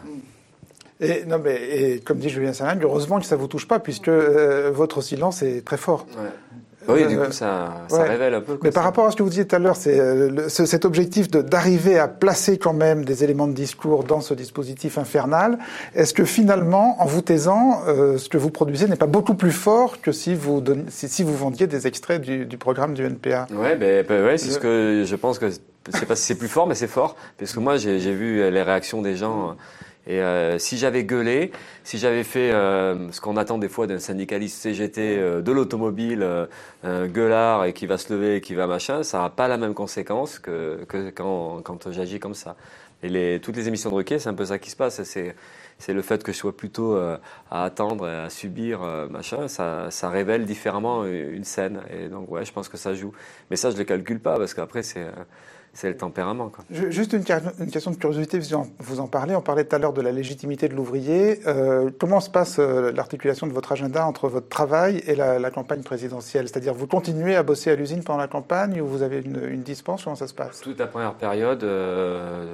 Et, non, mais, et comme dit Julien Salang, heureusement que ça ne vous touche pas, puisque euh, votre silence est très fort. Ouais. Oui, euh, du coup, ça, ça ouais. révèle un peu. Mais ça. Par rapport à ce que vous disiez tout à l'heure, c'est euh, le, ce, cet objectif de, d'arriver à placer quand même des éléments de discours dans ce dispositif infernal. Est-ce que finalement, en vous taisant, euh, ce que vous produisez n'est pas beaucoup plus fort que si vous, donniez, si, si vous vendiez des extraits du, du programme du N P A ? Ouais, ben, ben ouais, c'est je... ce que je pense que c'est pas si c'est plus fort, mais c'est fort, parce que moi, j'ai, j'ai vu les réactions des gens. Mmh. Et euh, si j'avais gueulé, si j'avais fait euh, ce qu'on attend des fois d'un syndicaliste C G T euh, de l'automobile, euh, un gueulard et qui va se lever, qui va machin, ça n'a pas la même conséquence que, que quand, quand j'agis comme ça. Et les, toutes les émissions de Ruquier, c'est un peu ça qui se passe. C'est, c'est le fait que je sois plutôt euh, à attendre, à subir, euh, machin, ça, ça révèle différemment une scène. Et donc ouais, je pense que ça joue. Mais ça, je le calcule pas parce qu'après c'est euh, c'est le tempérament, quoi. Juste une, une question de curiosité, vous en, vous en parlez. On parlait tout à l'heure de la légitimité de l'ouvrier. Euh, comment se passe euh, l'articulation de votre agenda entre votre travail et la, la campagne présidentielle ? C'est-à-dire, vous continuez à bosser à l'usine pendant la campagne ou vous avez une, une dispense ? Comment ça se passe ? Toute la première période, euh,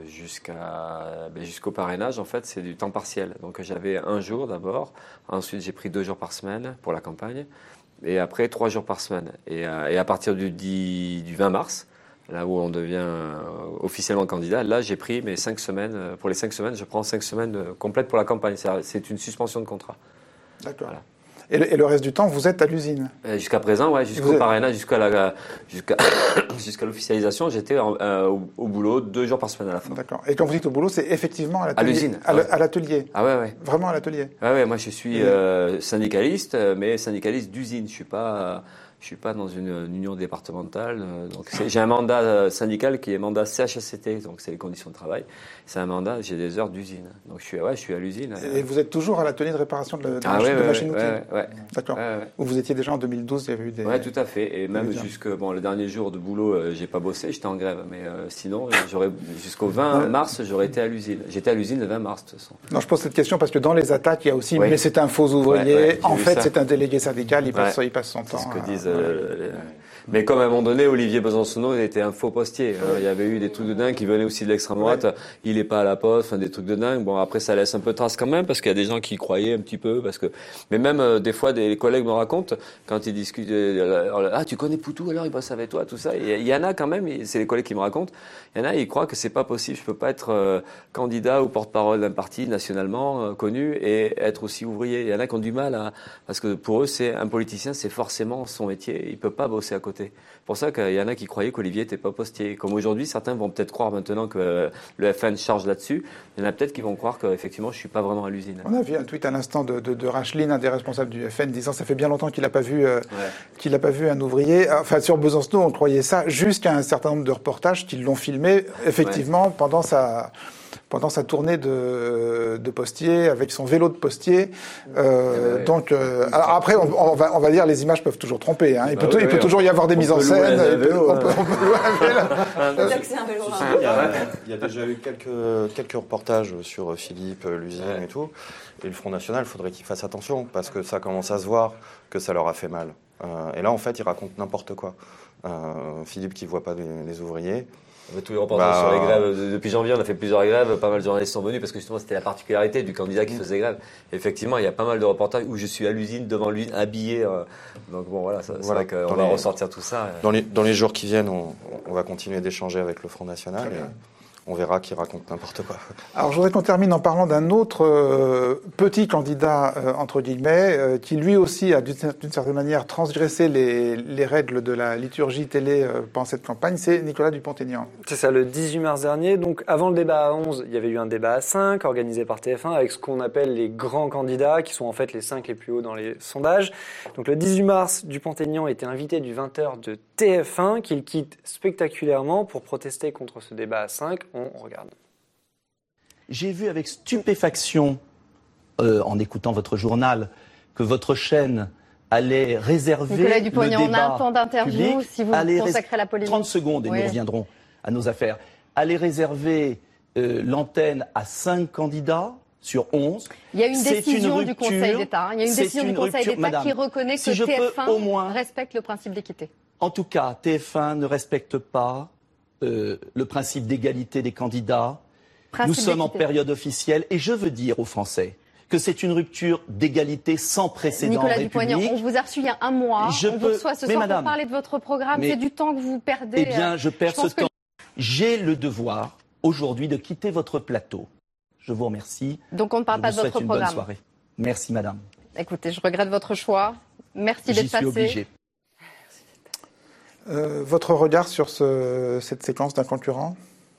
jusqu'à, ben, jusqu'au parrainage, en fait, c'est du temps partiel. Donc j'avais un jour d'abord. Ensuite, j'ai pris deux jours par semaine pour la campagne. Et après, trois jours par semaine. Et, euh, et à partir du, dix, du vingt mars, là où on devient euh, officiellement candidat, là j'ai pris mes cinq semaines, euh, pour les cinq semaines, je prends cinq semaines euh, complètes pour la campagne. C'est, c'est une suspension de contrat. D'accord. Voilà. Et, le, et le reste du temps, vous êtes à l'usine ? euh, Jusqu'à présent, ouais, jusqu'au êtes... parrainage, jusqu'à, la, jusqu'à, jusqu'à l'officialisation, j'étais en, euh, au, au boulot deux jours par semaine à la fin. D'accord. Et quand vous dites au boulot, c'est effectivement à l'atelier ? À l'usine. À, ouais. à l'atelier ? Ah ouais, ouais. Vraiment à l'atelier ? Ouais, ouais, moi je suis euh, syndicaliste, mais syndicaliste d'usine. Je suis pas... Euh, Je suis pas dans une, une union départementale, donc c'est, j'ai un mandat syndical qui est mandat C H S C T, donc c'est les conditions de travail. C'est un mandat, j'ai des heures d'usine, donc je suis, ouais, je suis à l'usine. Et vous êtes toujours à l'atelier de réparation de, de, ah, machine, ouais, de ouais, machine ouais, outil. Ouais, ouais. D'accord. Ouais, ouais. Où vous étiez déjà en deux mille douze, il y avait eu des. Ouais, tout à fait. Et même jusque bon, le dernier jour de boulot, euh, j'ai pas bossé, j'étais en grève, mais euh, sinon, j'aurais jusqu'au vingt mars, j'aurais été à l'usine. J'étais à l'usine le vingt mars de toute façon. Non, je pose cette question parce que dans les attaques, il y a aussi, ouais. mais c'est un faux ouvrier. Ouais, ouais, en fait, ça. c'est un délégué syndical, il passe, ouais. il passe son temps. C'est ce que à, disent. à, euh, les... Mais comme à un moment donné, Olivier Besancenot était un faux postier. Hein. Il y avait eu des trucs de dingue qui venaient aussi de l'extrême droite. Ouais. Il est pas à la poste, enfin des trucs de dingue. Bon, après, ça laisse un peu de trace quand même, parce qu'il y a des gens qui y croyaient un petit peu, parce que. Mais même euh, des fois, des collègues me racontent quand ils discutent. Euh, ah, tu connais Poutou, alors il bosse avec toi, tout ça. Il y en a quand même. C'est les collègues qui me racontent. Il y en a, ils croient que c'est pas possible. Je peux pas être euh, candidat ou porte-parole d'un parti nationalement euh, connu et être aussi ouvrier. Il y en a qui ont du mal à, parce que pour eux, c'est un politicien, c'est forcément son métier. Il peut pas bosser à côté. C'est pour ça qu'il y en a qui croyaient qu'Olivier n'était pas postier. Comme aujourd'hui, certains vont peut-être croire maintenant que le F N charge là-dessus. Il y en a peut-être qui vont croire qu'effectivement, je ne suis pas vraiment à l'usine. On a vu un tweet à l'instant de, de, de Racheline, un des responsables du F N, disant que ça fait bien longtemps qu'il n'a pas vu, euh, ouais. qu'il n'a pas vu un ouvrier. Enfin, sur Besancenot, on croyait ça jusqu'à un certain nombre de reportages qui l'ont filmé, effectivement, ouais. pendant sa... pendant sa tournée de, de postier, avec son vélo de postier. Euh, ouais. Donc, euh, alors après, on, on, va, on va dire, les images peuvent toujours tromper. Hein. Il, bah peut, oui, il peut oui, toujours y avoir des mises en scène. On peut louer un vélo. Il y a déjà eu quelques, quelques reportages sur Philippe, l'usine ouais. et tout. Et le Front National, il faudrait qu'il fasse attention, parce que ça commence à se voir que ça leur a fait mal. Euh, et là, en fait, ils racontent n'importe quoi. Euh, Philippe qui ne voit pas les, les ouvriers. Tous les reportages bah, sur les grèves, depuis janvier, on a fait plusieurs grèves, pas mal de journalistes sont venus parce que justement c'était la particularité du candidat qui faisait grève. Effectivement, il y a pas mal de reportages où je suis à l'usine, devant l'usine, habillé. Euh, donc bon, voilà, ça, c'est voilà, vrai qu'on va les, ressortir tout ça. Dans les, dans les jours qui viennent, on, on va continuer d'échanger avec le Front National. Et on verra qui raconte n'importe quoi. Alors, je voudrais qu'on termine en parlant d'un autre euh, petit candidat, euh, entre guillemets, euh, qui lui aussi a d'une, d'une certaine manière transgressé les, les règles de la liturgie télé euh, pendant cette campagne, c'est Nicolas Dupont-Aignan. C'est ça, le dix-huit mars dernier. Donc, avant le débat à onze, il y avait eu un débat à cinq, organisé par T F un, avec ce qu'on appelle les grands candidats, qui sont en fait les cinq les plus hauts dans les sondages. Donc, le dix-huit mars, Dupont-Aignan était invité du vingt heures de T F un, qu'il quitte spectaculairement pour protester contre ce débat à cinq. On regarde. J'ai vu avec stupéfaction, euh, en écoutant votre journal, que votre chaîne allait réserver Nicolas le Dupont-Aignan, débat on a un temps d'interview public, si vous consacrez la polémique. trente secondes et oui. Nous reviendrons à nos affaires. Allait réserver euh, l'antenne à cinq candidats sur onze. Il y a une c'est décision une rupture, du Conseil d'État. Hein. Il y a une décision une du Conseil rupture, d'État madame, qui reconnaît que si T F un au moins, respecte le principe d'équité. En tout cas, T F un ne respecte pas euh, le principe d'égalité des candidats. Principe Nous sommes d'équité. En période officielle et je veux dire aux Français que c'est une rupture d'égalité sans précédent Nicolas en République. Dupont-Aignan, on vous a reçu il y a un mois. Je on peux... vous reçoit ce mais soir madame, pour parler de votre programme. C'est du temps que vous perdez. Eh bien, je perds je ce temps. Que... J'ai le devoir aujourd'hui de quitter votre plateau. Je vous remercie. Donc on ne parle je pas de votre une programme. Bonne soirée. Merci madame. Écoutez, je regrette votre choix. Merci J'y d'être passé. Obligé. Euh, votre regard sur ce, cette séquence d'un concurrent ?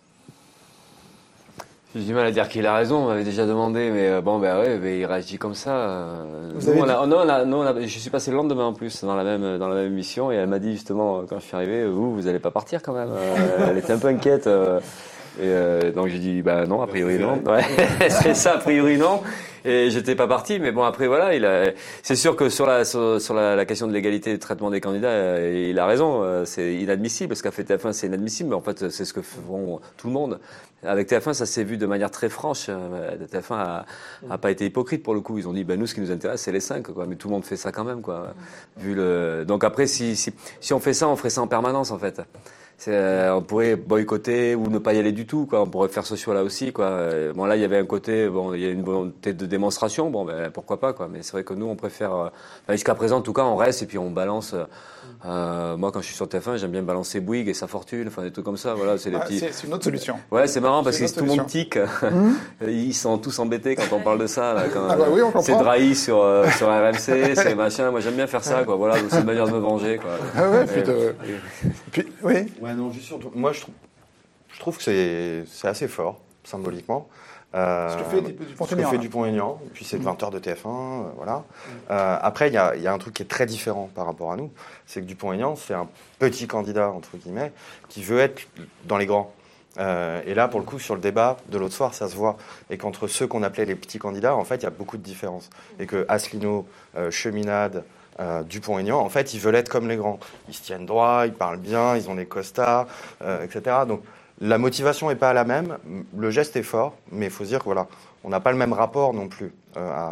J'ai du mal à dire qu'il a raison, on m'avait déjà demandé, mais euh, bon, ben ouais, ben, il réagit comme ça. Vous nous, on a, non, on a, non, on a, je suis passé le lendemain en plus dans la même dans la même émission et elle m'a dit justement quand je suis arrivé, vous, vous allez pas partir quand même. Euh, elle était un peu inquiète. Euh, et euh, donc j'ai dit, bah non, a priori non. Ouais, c'est ça, a priori non. Et j'étais pas parti, mais bon après voilà, il a. C'est sûr que sur la sur, sur la, la question de l'égalité de traitement des candidats, euh, il a raison. Euh, c'est inadmissible. Ce qu'a fait T F un, c'est inadmissible, mais en fait c'est ce que font tout le monde. Avec T F un, ça s'est vu de manière très franche. T F un a, a pas été hypocrite pour le coup. Ils ont dit, ben nous, ce qui nous intéresse, c'est les cinq, quoi. Mais tout le monde fait ça quand même, quoi. Vu le. Donc après, si si si on fait ça, on ferait ça en permanence, en fait. C'est, euh, on pourrait boycotter ou ne pas y aller du tout, quoi. On pourrait faire ce choix-là aussi, quoi. Euh, bon, là, il y avait un côté, bon, il y a une volonté de démonstration, bon, ben, pourquoi pas, quoi. Mais c'est vrai que nous, on préfère, euh, ben, jusqu'à présent, en tout cas, on reste et puis on balance, euh, moi, quand je suis sur T F un, j'aime bien balancer Bouygues et sa fortune, enfin, des trucs comme ça, voilà, c'est des ah, petits. C'est, c'est une autre solution. Ouais, c'est marrant parce que tout le monde tique. Mmh. Ils sont tous embêtés quand on parle de ça, là, quand, ah bah oui, on comprend. C'est Drahi sur, euh, sur R M C, c'est machin. Moi, j'aime bien faire ça, quoi. Voilà, c'est une manière de me venger, quoi. Ah ouais, puis, de... puis, oui. Ouais, non, juste sur... Moi, je trouve, je trouve que c'est, c'est assez fort, symboliquement. Euh, ce que fait Dupont-Aignan. Ce que fait Dupont-Aignan, puis c'est de vingt heures de T F un, euh, voilà. Mmh. Euh, après, il y a, y a un truc qui est très différent par rapport à nous, c'est que Dupont-Aignan, c'est un petit candidat, entre guillemets, qui veut être dans les grands. Euh, et là, pour le coup, sur le débat de l'autre soir, ça se voit. Et qu'entre ceux qu'on appelait les petits candidats, en fait, il y a beaucoup de différences. Et que Asselineau, euh, Cheminade, euh, Dupont-Aignan, en fait, ils veulent être comme les grands. Ils se tiennent droit, ils parlent bien, ils ont des costards, euh, et cetera. Donc, la motivation n'est pas la même. Le geste est fort, mais il faut se dire que voilà, on n'a pas le même rapport non plus euh, à,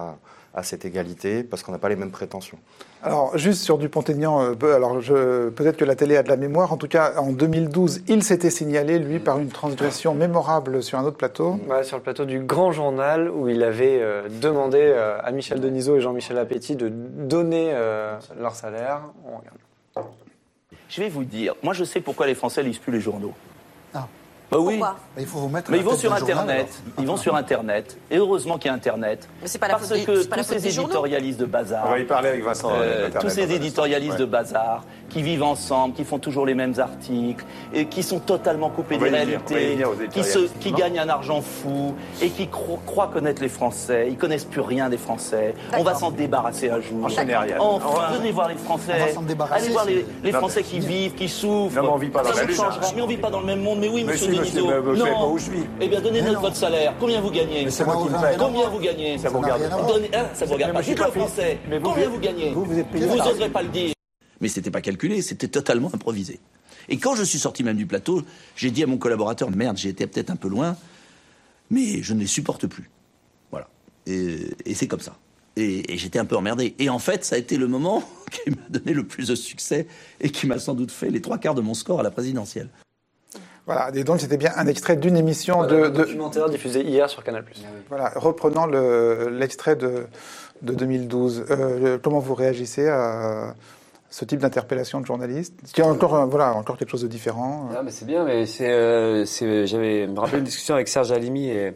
à cette égalité, parce qu'on n'a pas les mêmes prétentions. Alors, juste sur Dupont-Aignan, euh, alors je, peut-être que la télé a de la mémoire. En tout cas, en deux mille douze, il s'était signalé, lui, par une transgression mémorable sur un autre plateau. Ouais, sur le plateau du Grand Journal, où il avait euh, demandé euh, à Michel Denisot et Jean-Michel Appetit de donner euh, leur salaire. On regarde. Je vais vous dire, moi je sais pourquoi les Français lisent plus les journaux. Ah. Bah oui. Il faut vous mettre Mais la ils vont tête sur du journal, Internet. alors. Ils vont sur Internet. Et heureusement qu'il y a Internet. Mais c'est pas la Parce faute des- que c'est pas la tous faute ces des journaux. éditorialistes de bazar, On va y parler avec Vincent. euh, Internet, tous ces Internet. éditorialistes Ouais. de bazar qui vivent ensemble, qui font toujours les mêmes articles et qui sont totalement coupés On va des y venir, on va y réalités, venir aux qui, se, éditorialistes. qui Non. gagnent un argent fou et qui cro- croient connaître les Français. Ils connaissent plus rien des Français. On va s'en débarrasser un jour. Enchaînez, Ariel. Enfin, On va- venez voir les On Français. va s'en débarrasser, Allez voir les, c'est- les Non, Français mais- qui vivent, qui souffrent. Non, mais on vit pas dans Ça le vous même changera. monde. Mais on vit pas dans le même monde. Mais oui, Mais monsieur si, monsieur, Denisot. mais vous savez Non. pas où je vis. Eh bien, donnez Mais notre non. votre salaire. Combien vous gagnez Mais c'est moi qui Ça me n'a paye. rien à Combien voir. vous gagnez Ça vous n'a regarde rien à pas. voir. Donnez- hein, ça vous regarde Mais pas. moi, je suis Dites-le aux pas Français. Mais vous, Combien vous- vous gagnez vous, vous êtes payé Vous par- n'oserez pas le dire. Mais c'était pas calculé, c'était totalement improvisé. Et quand je suis sorti même du plateau, j'ai dit à mon collaborateur, merde, j'ai été peut-être un peu loin, mais je ne les supporte plus. Voilà. Et, et c'est comme ça. Et, et j'étais un peu emmerdé. Et en fait, ça a été le moment qui m'a donné le plus de succès et qui m'a sans doute fait les trois quarts de mon score à la présidentielle. Voilà, et donc c'était bien un extrait d'une émission Voilà, de, un de- documentaire diffusé hier sur Canal+. Voilà, reprenant le- l'extrait de, de deux mille douze. Euh, comment vous réagissez à ce type d'interpellation de journalistes? Est-ce qu'il y a encore, euh, voilà, encore quelque chose de différent? Ah, mais c'est bien, mais c'est, euh, c'est, j'avais me rappelé une discussion avec Serge Halimi et, et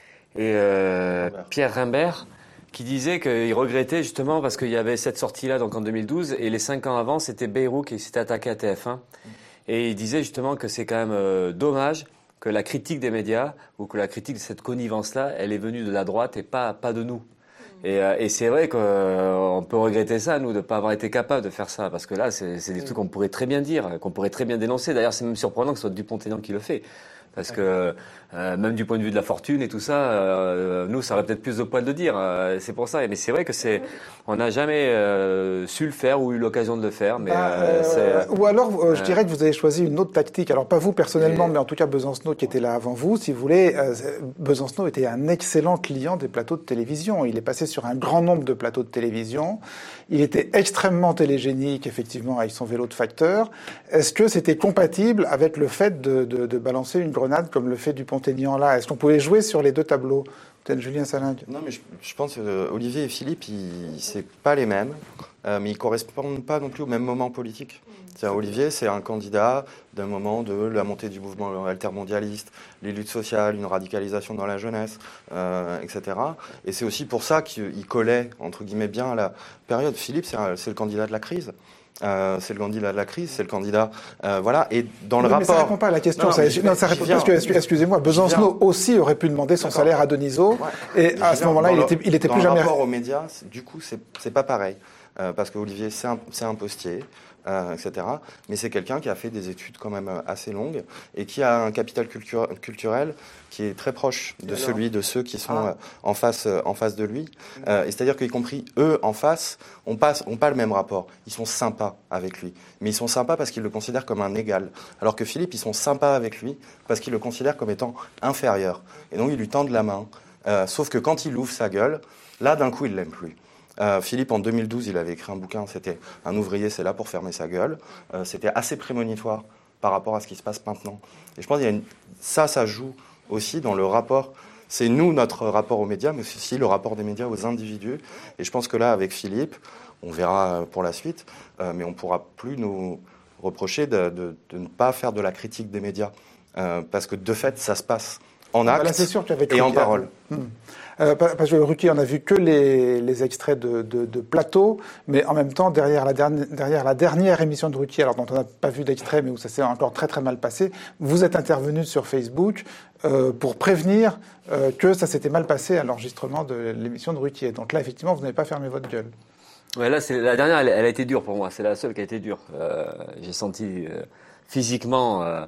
euh, Pierre Rimbert, qui disait qu'il regrettait justement parce qu'il y avait cette sortie-là donc en deux mille douze et les cinq ans avant c'était Bayrou qui s'était attaqué à T F un et il disait justement que c'est quand même euh, dommage que la critique des médias ou que la critique de cette connivence-là, elle est venue de la droite et pas pas de nous. Et, euh, et c'est vrai qu'on euh, peut regretter ça, nous, de ne pas avoir été capable de faire ça, parce que là, c'est, c'est des trucs qu'on pourrait très bien dire, qu'on pourrait très bien dénoncer. D'ailleurs, c'est même surprenant que ce soit Dupont-Aignan qui le fait. Parce que euh, même du point de vue de la fortune et tout ça, euh, nous, ça aurait peut-être plus de poil de dire. Euh, c'est pour ça. Mais c'est vrai que c'est, on n'a jamais euh, su le faire ou eu l'occasion de le faire. Mais Bah, euh, euh, c'est, ou alors, euh, je euh, dirais que vous avez choisi une autre tactique. Alors, pas vous personnellement, Mais- mais en tout cas Besancenot qui était là avant vous. Si vous voulez, euh, Besancenot était un excellent client des plateaux de télévision. Il est passé sur un grand nombre de plateaux de télévision. Il était extrêmement télégénique, effectivement, avec son vélo de facteur. Est-ce que c'était compatible avec le fait de, de, de balancer une grenade comme le fait Dupont-Aignan là? Est-ce qu'on pouvait jouer sur les deux tableaux? Peut-être Julien Salingue. Non, mais je, je pense que euh, Olivier et Philippe, ils, c'est pas les mêmes, euh, mais ils correspondent pas non plus au même moment politique. C'est-à-dire, Olivier, c'est un candidat d'un moment de la montée du mouvement altermondialiste, les luttes sociales, une radicalisation dans la jeunesse, euh, et cetera. Et c'est aussi pour ça qu'il collait, entre guillemets, bien à la période. Philippe, c'est, un, c'est le candidat de la crise. Euh, c'est le candidat de la crise, c'est le candidat, euh, voilà. Et dans le Oui, mais rapport, ça répond pas à la question. Non, ça, mais je- non, ça je répond viens. parce que, excusez-moi, Besancenot aussi aurait pu demander son D'accord. salaire à Denisot, et Mais à je ce viens moment-là, dans il le- était, il était dans plus le jamais. rapport aux médias, c'est- du coup, c'est c'est pas pareil, euh, parce qu'Olivier, c'est un, c'est un postier, euh, et cetera. Mais c'est quelqu'un qui a fait des études quand même assez longues et qui a un capital culture- culturel qui est très proche de alors celui de ceux qui sont Ah. euh, en face, euh, en face de lui. Euh, et c'est-à-dire qu'y compris eux en face, on passe, on pas le même rapport. Ils sont sympas avec lui, mais ils sont sympas parce qu'ils le considèrent comme un égal. Alors que Philippe, ils sont sympas avec lui parce qu'ils le considèrent comme étant inférieur. Et donc ils lui tendent la main. Euh, sauf que quand il ouvre sa gueule, là d'un coup, il l'aime plus. Euh, Philippe, en deux mille douze, il avait écrit un bouquin, c'était « Un ouvrier, c'est là pour fermer sa gueule euh, ». C'était assez prémonitoire par rapport à ce qui se passe maintenant. Et je pense qu'il y a une... ça, ça joue aussi dans le rapport. C'est nous, notre rapport aux médias, mais c'est aussi le rapport des médias aux individus. Et je pense que là, avec Philippe, on verra pour la suite, euh, mais on ne pourra plus nous reprocher de, de, de ne pas faire de la critique des médias. Euh, parce que de fait, ça se passe en actes Voilà, c'est sûr qu'avec et en Ruquier- parole. Hmm. Euh, parce que Ruquier, on a vu que les, les extraits de, de, de plateau, mais en même temps, derrière la, dernière, derrière la dernière émission de Ruquier, alors dont on n'a pas vu d'extrait, mais où ça s'est encore très très mal passé, vous êtes intervenu sur Facebook euh, pour prévenir euh, que ça s'était mal passé à l'enregistrement de l'émission de Ruquier. Donc là, effectivement, vous n'avez pas fermé votre gueule. Ouais, là, c'est, la dernière, elle, elle a été dure pour moi. C'est la seule qui a été dure. Euh, j'ai senti euh, physiquement euh,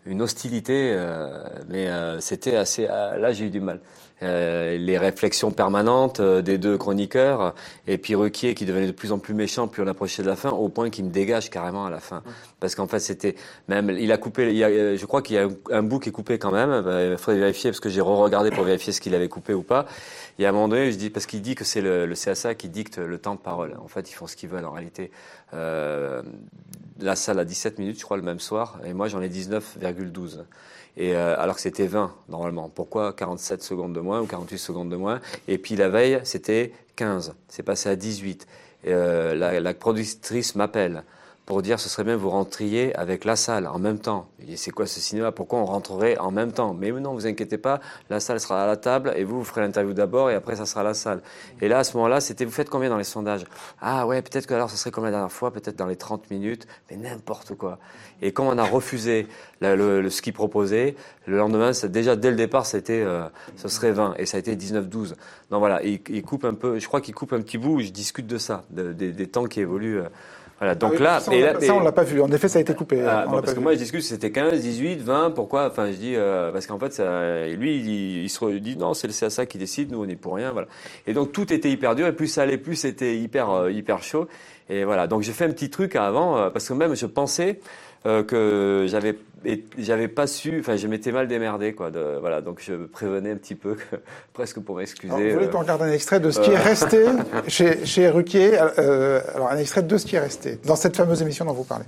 une hostilité, euh, mais euh, c'était assez... Euh, là, j'ai eu du mal. Euh, les réflexions permanentes euh, des deux chroniqueurs, et puis Ruquier qui devenait de plus en plus méchant, plus on approchait de la fin, au point qu'il me dégage carrément à la fin. Parce qu'en fait, c'était même... Il a coupé... Il y a, je crois qu'il y a un, un bout qui est coupé quand même. Il faudrait vérifier, parce que j'ai re-regardé pour vérifier ce qu'il avait coupé ou pas. Il y a un moment donné, je dis, parce qu'il dit que c'est le, le C S A qui dicte le temps de parole. En fait, ils font ce qu'ils veulent en réalité. Euh, la salle a dix-sept minutes, je crois, le même soir, et moi j'en ai dix-neuf virgule douze. Et euh, alors que c'était vingt normalement. Pourquoi quarante-sept secondes de moins ou quarante-huit secondes de moins? Et puis la veille, c'était quinze. C'est passé à dix-huit. Et, euh, la, la productrice m'appelle pour dire ce serait bien que vous rentriez avec la salle en même temps. Et c'est quoi ce cinéma? Pourquoi on rentrerait en même temps? Mais non, vous inquiétez pas, la salle sera à la table et vous, vous ferez l'interview d'abord et après ça sera la salle. Et là, à ce moment-là, c'était vous faites combien dans les sondages? Ah ouais, peut-être que alors ça serait comme la dernière fois, peut-être dans les trente minutes, mais n'importe quoi. Et quand on a refusé le, le, le, ce qu'il proposait, le lendemain, c'est, déjà dès le départ, c'était euh, ce serait vingt et ça a été dix-neuf douze. Donc voilà, il, il coupe un peu, je crois qu'il coupe un petit bout où je discute de ça, de, de, des temps qui évoluent. Euh, Voilà, donc ah oui, là, ça, et on là, ça, on l'a pas vu. En effet, ça a été coupé. Ah, on bon, l'a parce pas que vu. moi, je discute, c'était quinze, dix-huit, vingt, pourquoi? Enfin, je dis, euh, parce qu'en fait, ça, lui, il, il se dit, non, c'est le C S A qui décide, nous, on n'est pour rien, voilà. Et donc, tout était hyper dur, et plus ça allait, plus c'était hyper, euh, hyper chaud. Et voilà. Donc, j'ai fait un petit truc avant, euh, parce que même, je pensais, euh, que j'avais, et, j'avais pas su, enfin, je m'étais mal démerdé, quoi, de, voilà. Donc, je prévenais un petit peu, que, presque pour m'excuser. Alors, vous voulez euh, qu'on regarde un extrait de ce qui euh... est resté chez, chez Ruquier, euh, alors, un extrait de ce qui est resté dans cette fameuse émission dont vous parlez.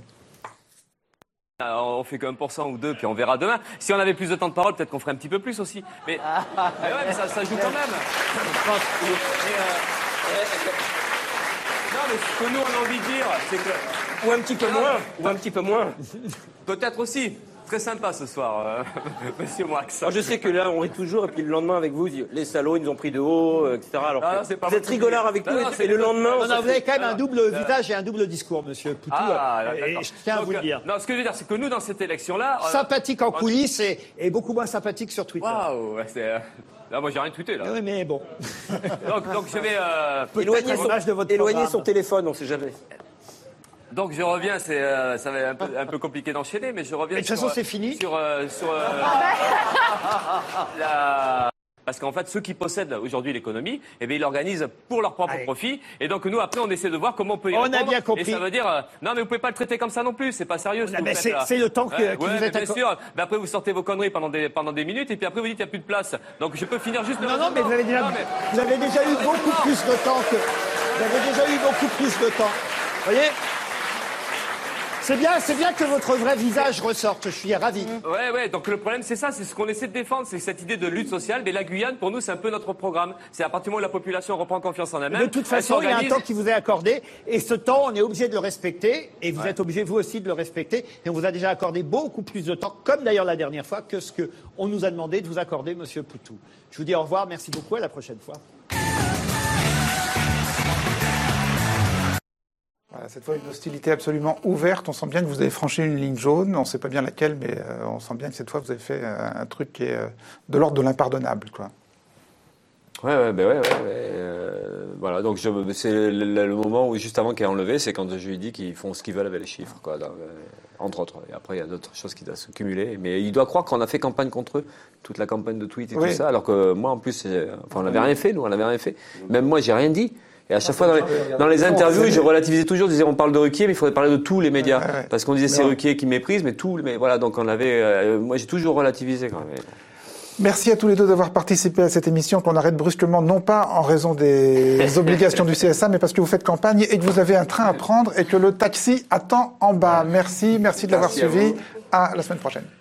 Alors, on fait qu'un pour cent ou deux, puis on verra demain. Si on avait plus de temps de parole, peut-être qu'on ferait un petit peu plus aussi. Mais, mais ouais, mais ça, ça joue quand même. Mais, euh, non, mais ce que nous, on a envie de dire, c'est que... Ou un petit peu non, moins, ou un petit peu moins. Peut-être aussi. Très sympa ce soir, euh, monsieur Moix. Alors, je sais que là, on rit toujours, et puis le lendemain, avec vous, les salauds, ils nous ont pris de haut, euh, et cetera. Alors, non, non, c'est pas vous êtes rigolard avec non, nous, non, et le lendemain... Non, non, vous avez quand même un double visage et un double discours, monsieur Poutou. Ah, et, et je tiens donc, à vous le dire. Non, ce que je veux dire, c'est que nous, dans cette élection-là... Euh, sympathique en coulisses et, et beaucoup moins sympathique sur Twitter. Waouh, ouais, c'est... Là, moi, j'ai rien tweeté, là. Oui, mais bon. donc, donc, je vais... Euh... Éloigner son, de votre éloigner son téléphone, on sait jamais. Donc je reviens, c'est euh, ça va être un peu, un peu compliqué d'enchaîner, mais je reviens. Mais de toute façon, c'est fini. Sur, euh, sur euh, la... Parce qu'en fait, ceux qui possèdent aujourd'hui l'économie, eh bien, ils l'organisent pour leur propre Allez. profit. Et donc nous, après, on essaie de voir comment on peut y on répondre. On a bien compris. Et ça veut dire, euh, non, mais vous pouvez pas le traiter comme ça non plus. C'est pas sérieux. Ce ah que ben vous c'est, faites, là. c'est le temps que, ouais, que ouais, vous êtes. Bien sûr. Mais après, vous sortez vos conneries pendant des pendant des minutes, et puis après, vous dites qu'il n'y a plus de place. Donc je peux finir juste. Non, non, mais vous avez déjà, non, mais... vous avez déjà eu beaucoup plus de temps que. Vous avez déjà eu beaucoup plus de temps. Vous voyez. C'est bien, c'est bien que votre vrai visage ressorte, je suis ravi. Ouais, ouais, donc le problème c'est ça, c'est ce qu'on essaie de défendre, c'est cette idée de lutte sociale, mais la Guyane, pour nous, c'est un peu notre programme. C'est à partir du moment où la population reprend confiance en elle-même. De toute façon, il y a un temps qui vous est accordé, et ce temps, on est obligé de le respecter, et vous ouais. êtes obligé, vous aussi, de le respecter, et on vous a déjà accordé beaucoup plus de temps, comme d'ailleurs la dernière fois, que ce qu'on nous a demandé de vous accorder, monsieur Poutou. Je vous dis au revoir, merci beaucoup, à la prochaine fois. Voilà, cette fois, une hostilité absolument ouverte. On sent bien que vous avez franchi une ligne jaune. On ne sait pas bien laquelle, mais euh, on sent bien que cette fois, vous avez fait euh, un truc qui est euh, de l'ordre de l'impardonnable, quoi. Ouais, ouais, ben ouais, ouais, ouais euh, voilà. Donc, je, c'est le, le, le moment où, juste avant qu'il ait enlevé, c'est quand je lui dis qu'ils font ce qu'ils veulent avec les chiffres, quoi. Dans, euh, entre autres. Et après, il y a d'autres choses qui doivent se cumuler. Mais il doit croire qu'on a fait campagne contre eux, toute la campagne de tweets et oui. tout ça, alors que moi, en plus, enfin, on n'avait rien fait, nous, on n'avait rien fait. Même moi, j'ai rien dit. Et à chaque fois, dans les, dans les interviews, je relativisais toujours, je disais, on parle de Ruquier, mais il faudrait parler de tous les médias. Ouais, ouais. Parce qu'on disait, c'est Ruquier qui méprise, mais tous, mais voilà, donc on avait, euh, moi, j'ai toujours relativisé quand même. Merci à tous les deux d'avoir participé à cette émission qu'on arrête brusquement, non pas en raison des obligations du C S A, mais parce que vous faites campagne et que vous avez un train à prendre et que le taxi attend en bas. Merci, merci de l'avoir merci suivi. À, à la semaine prochaine.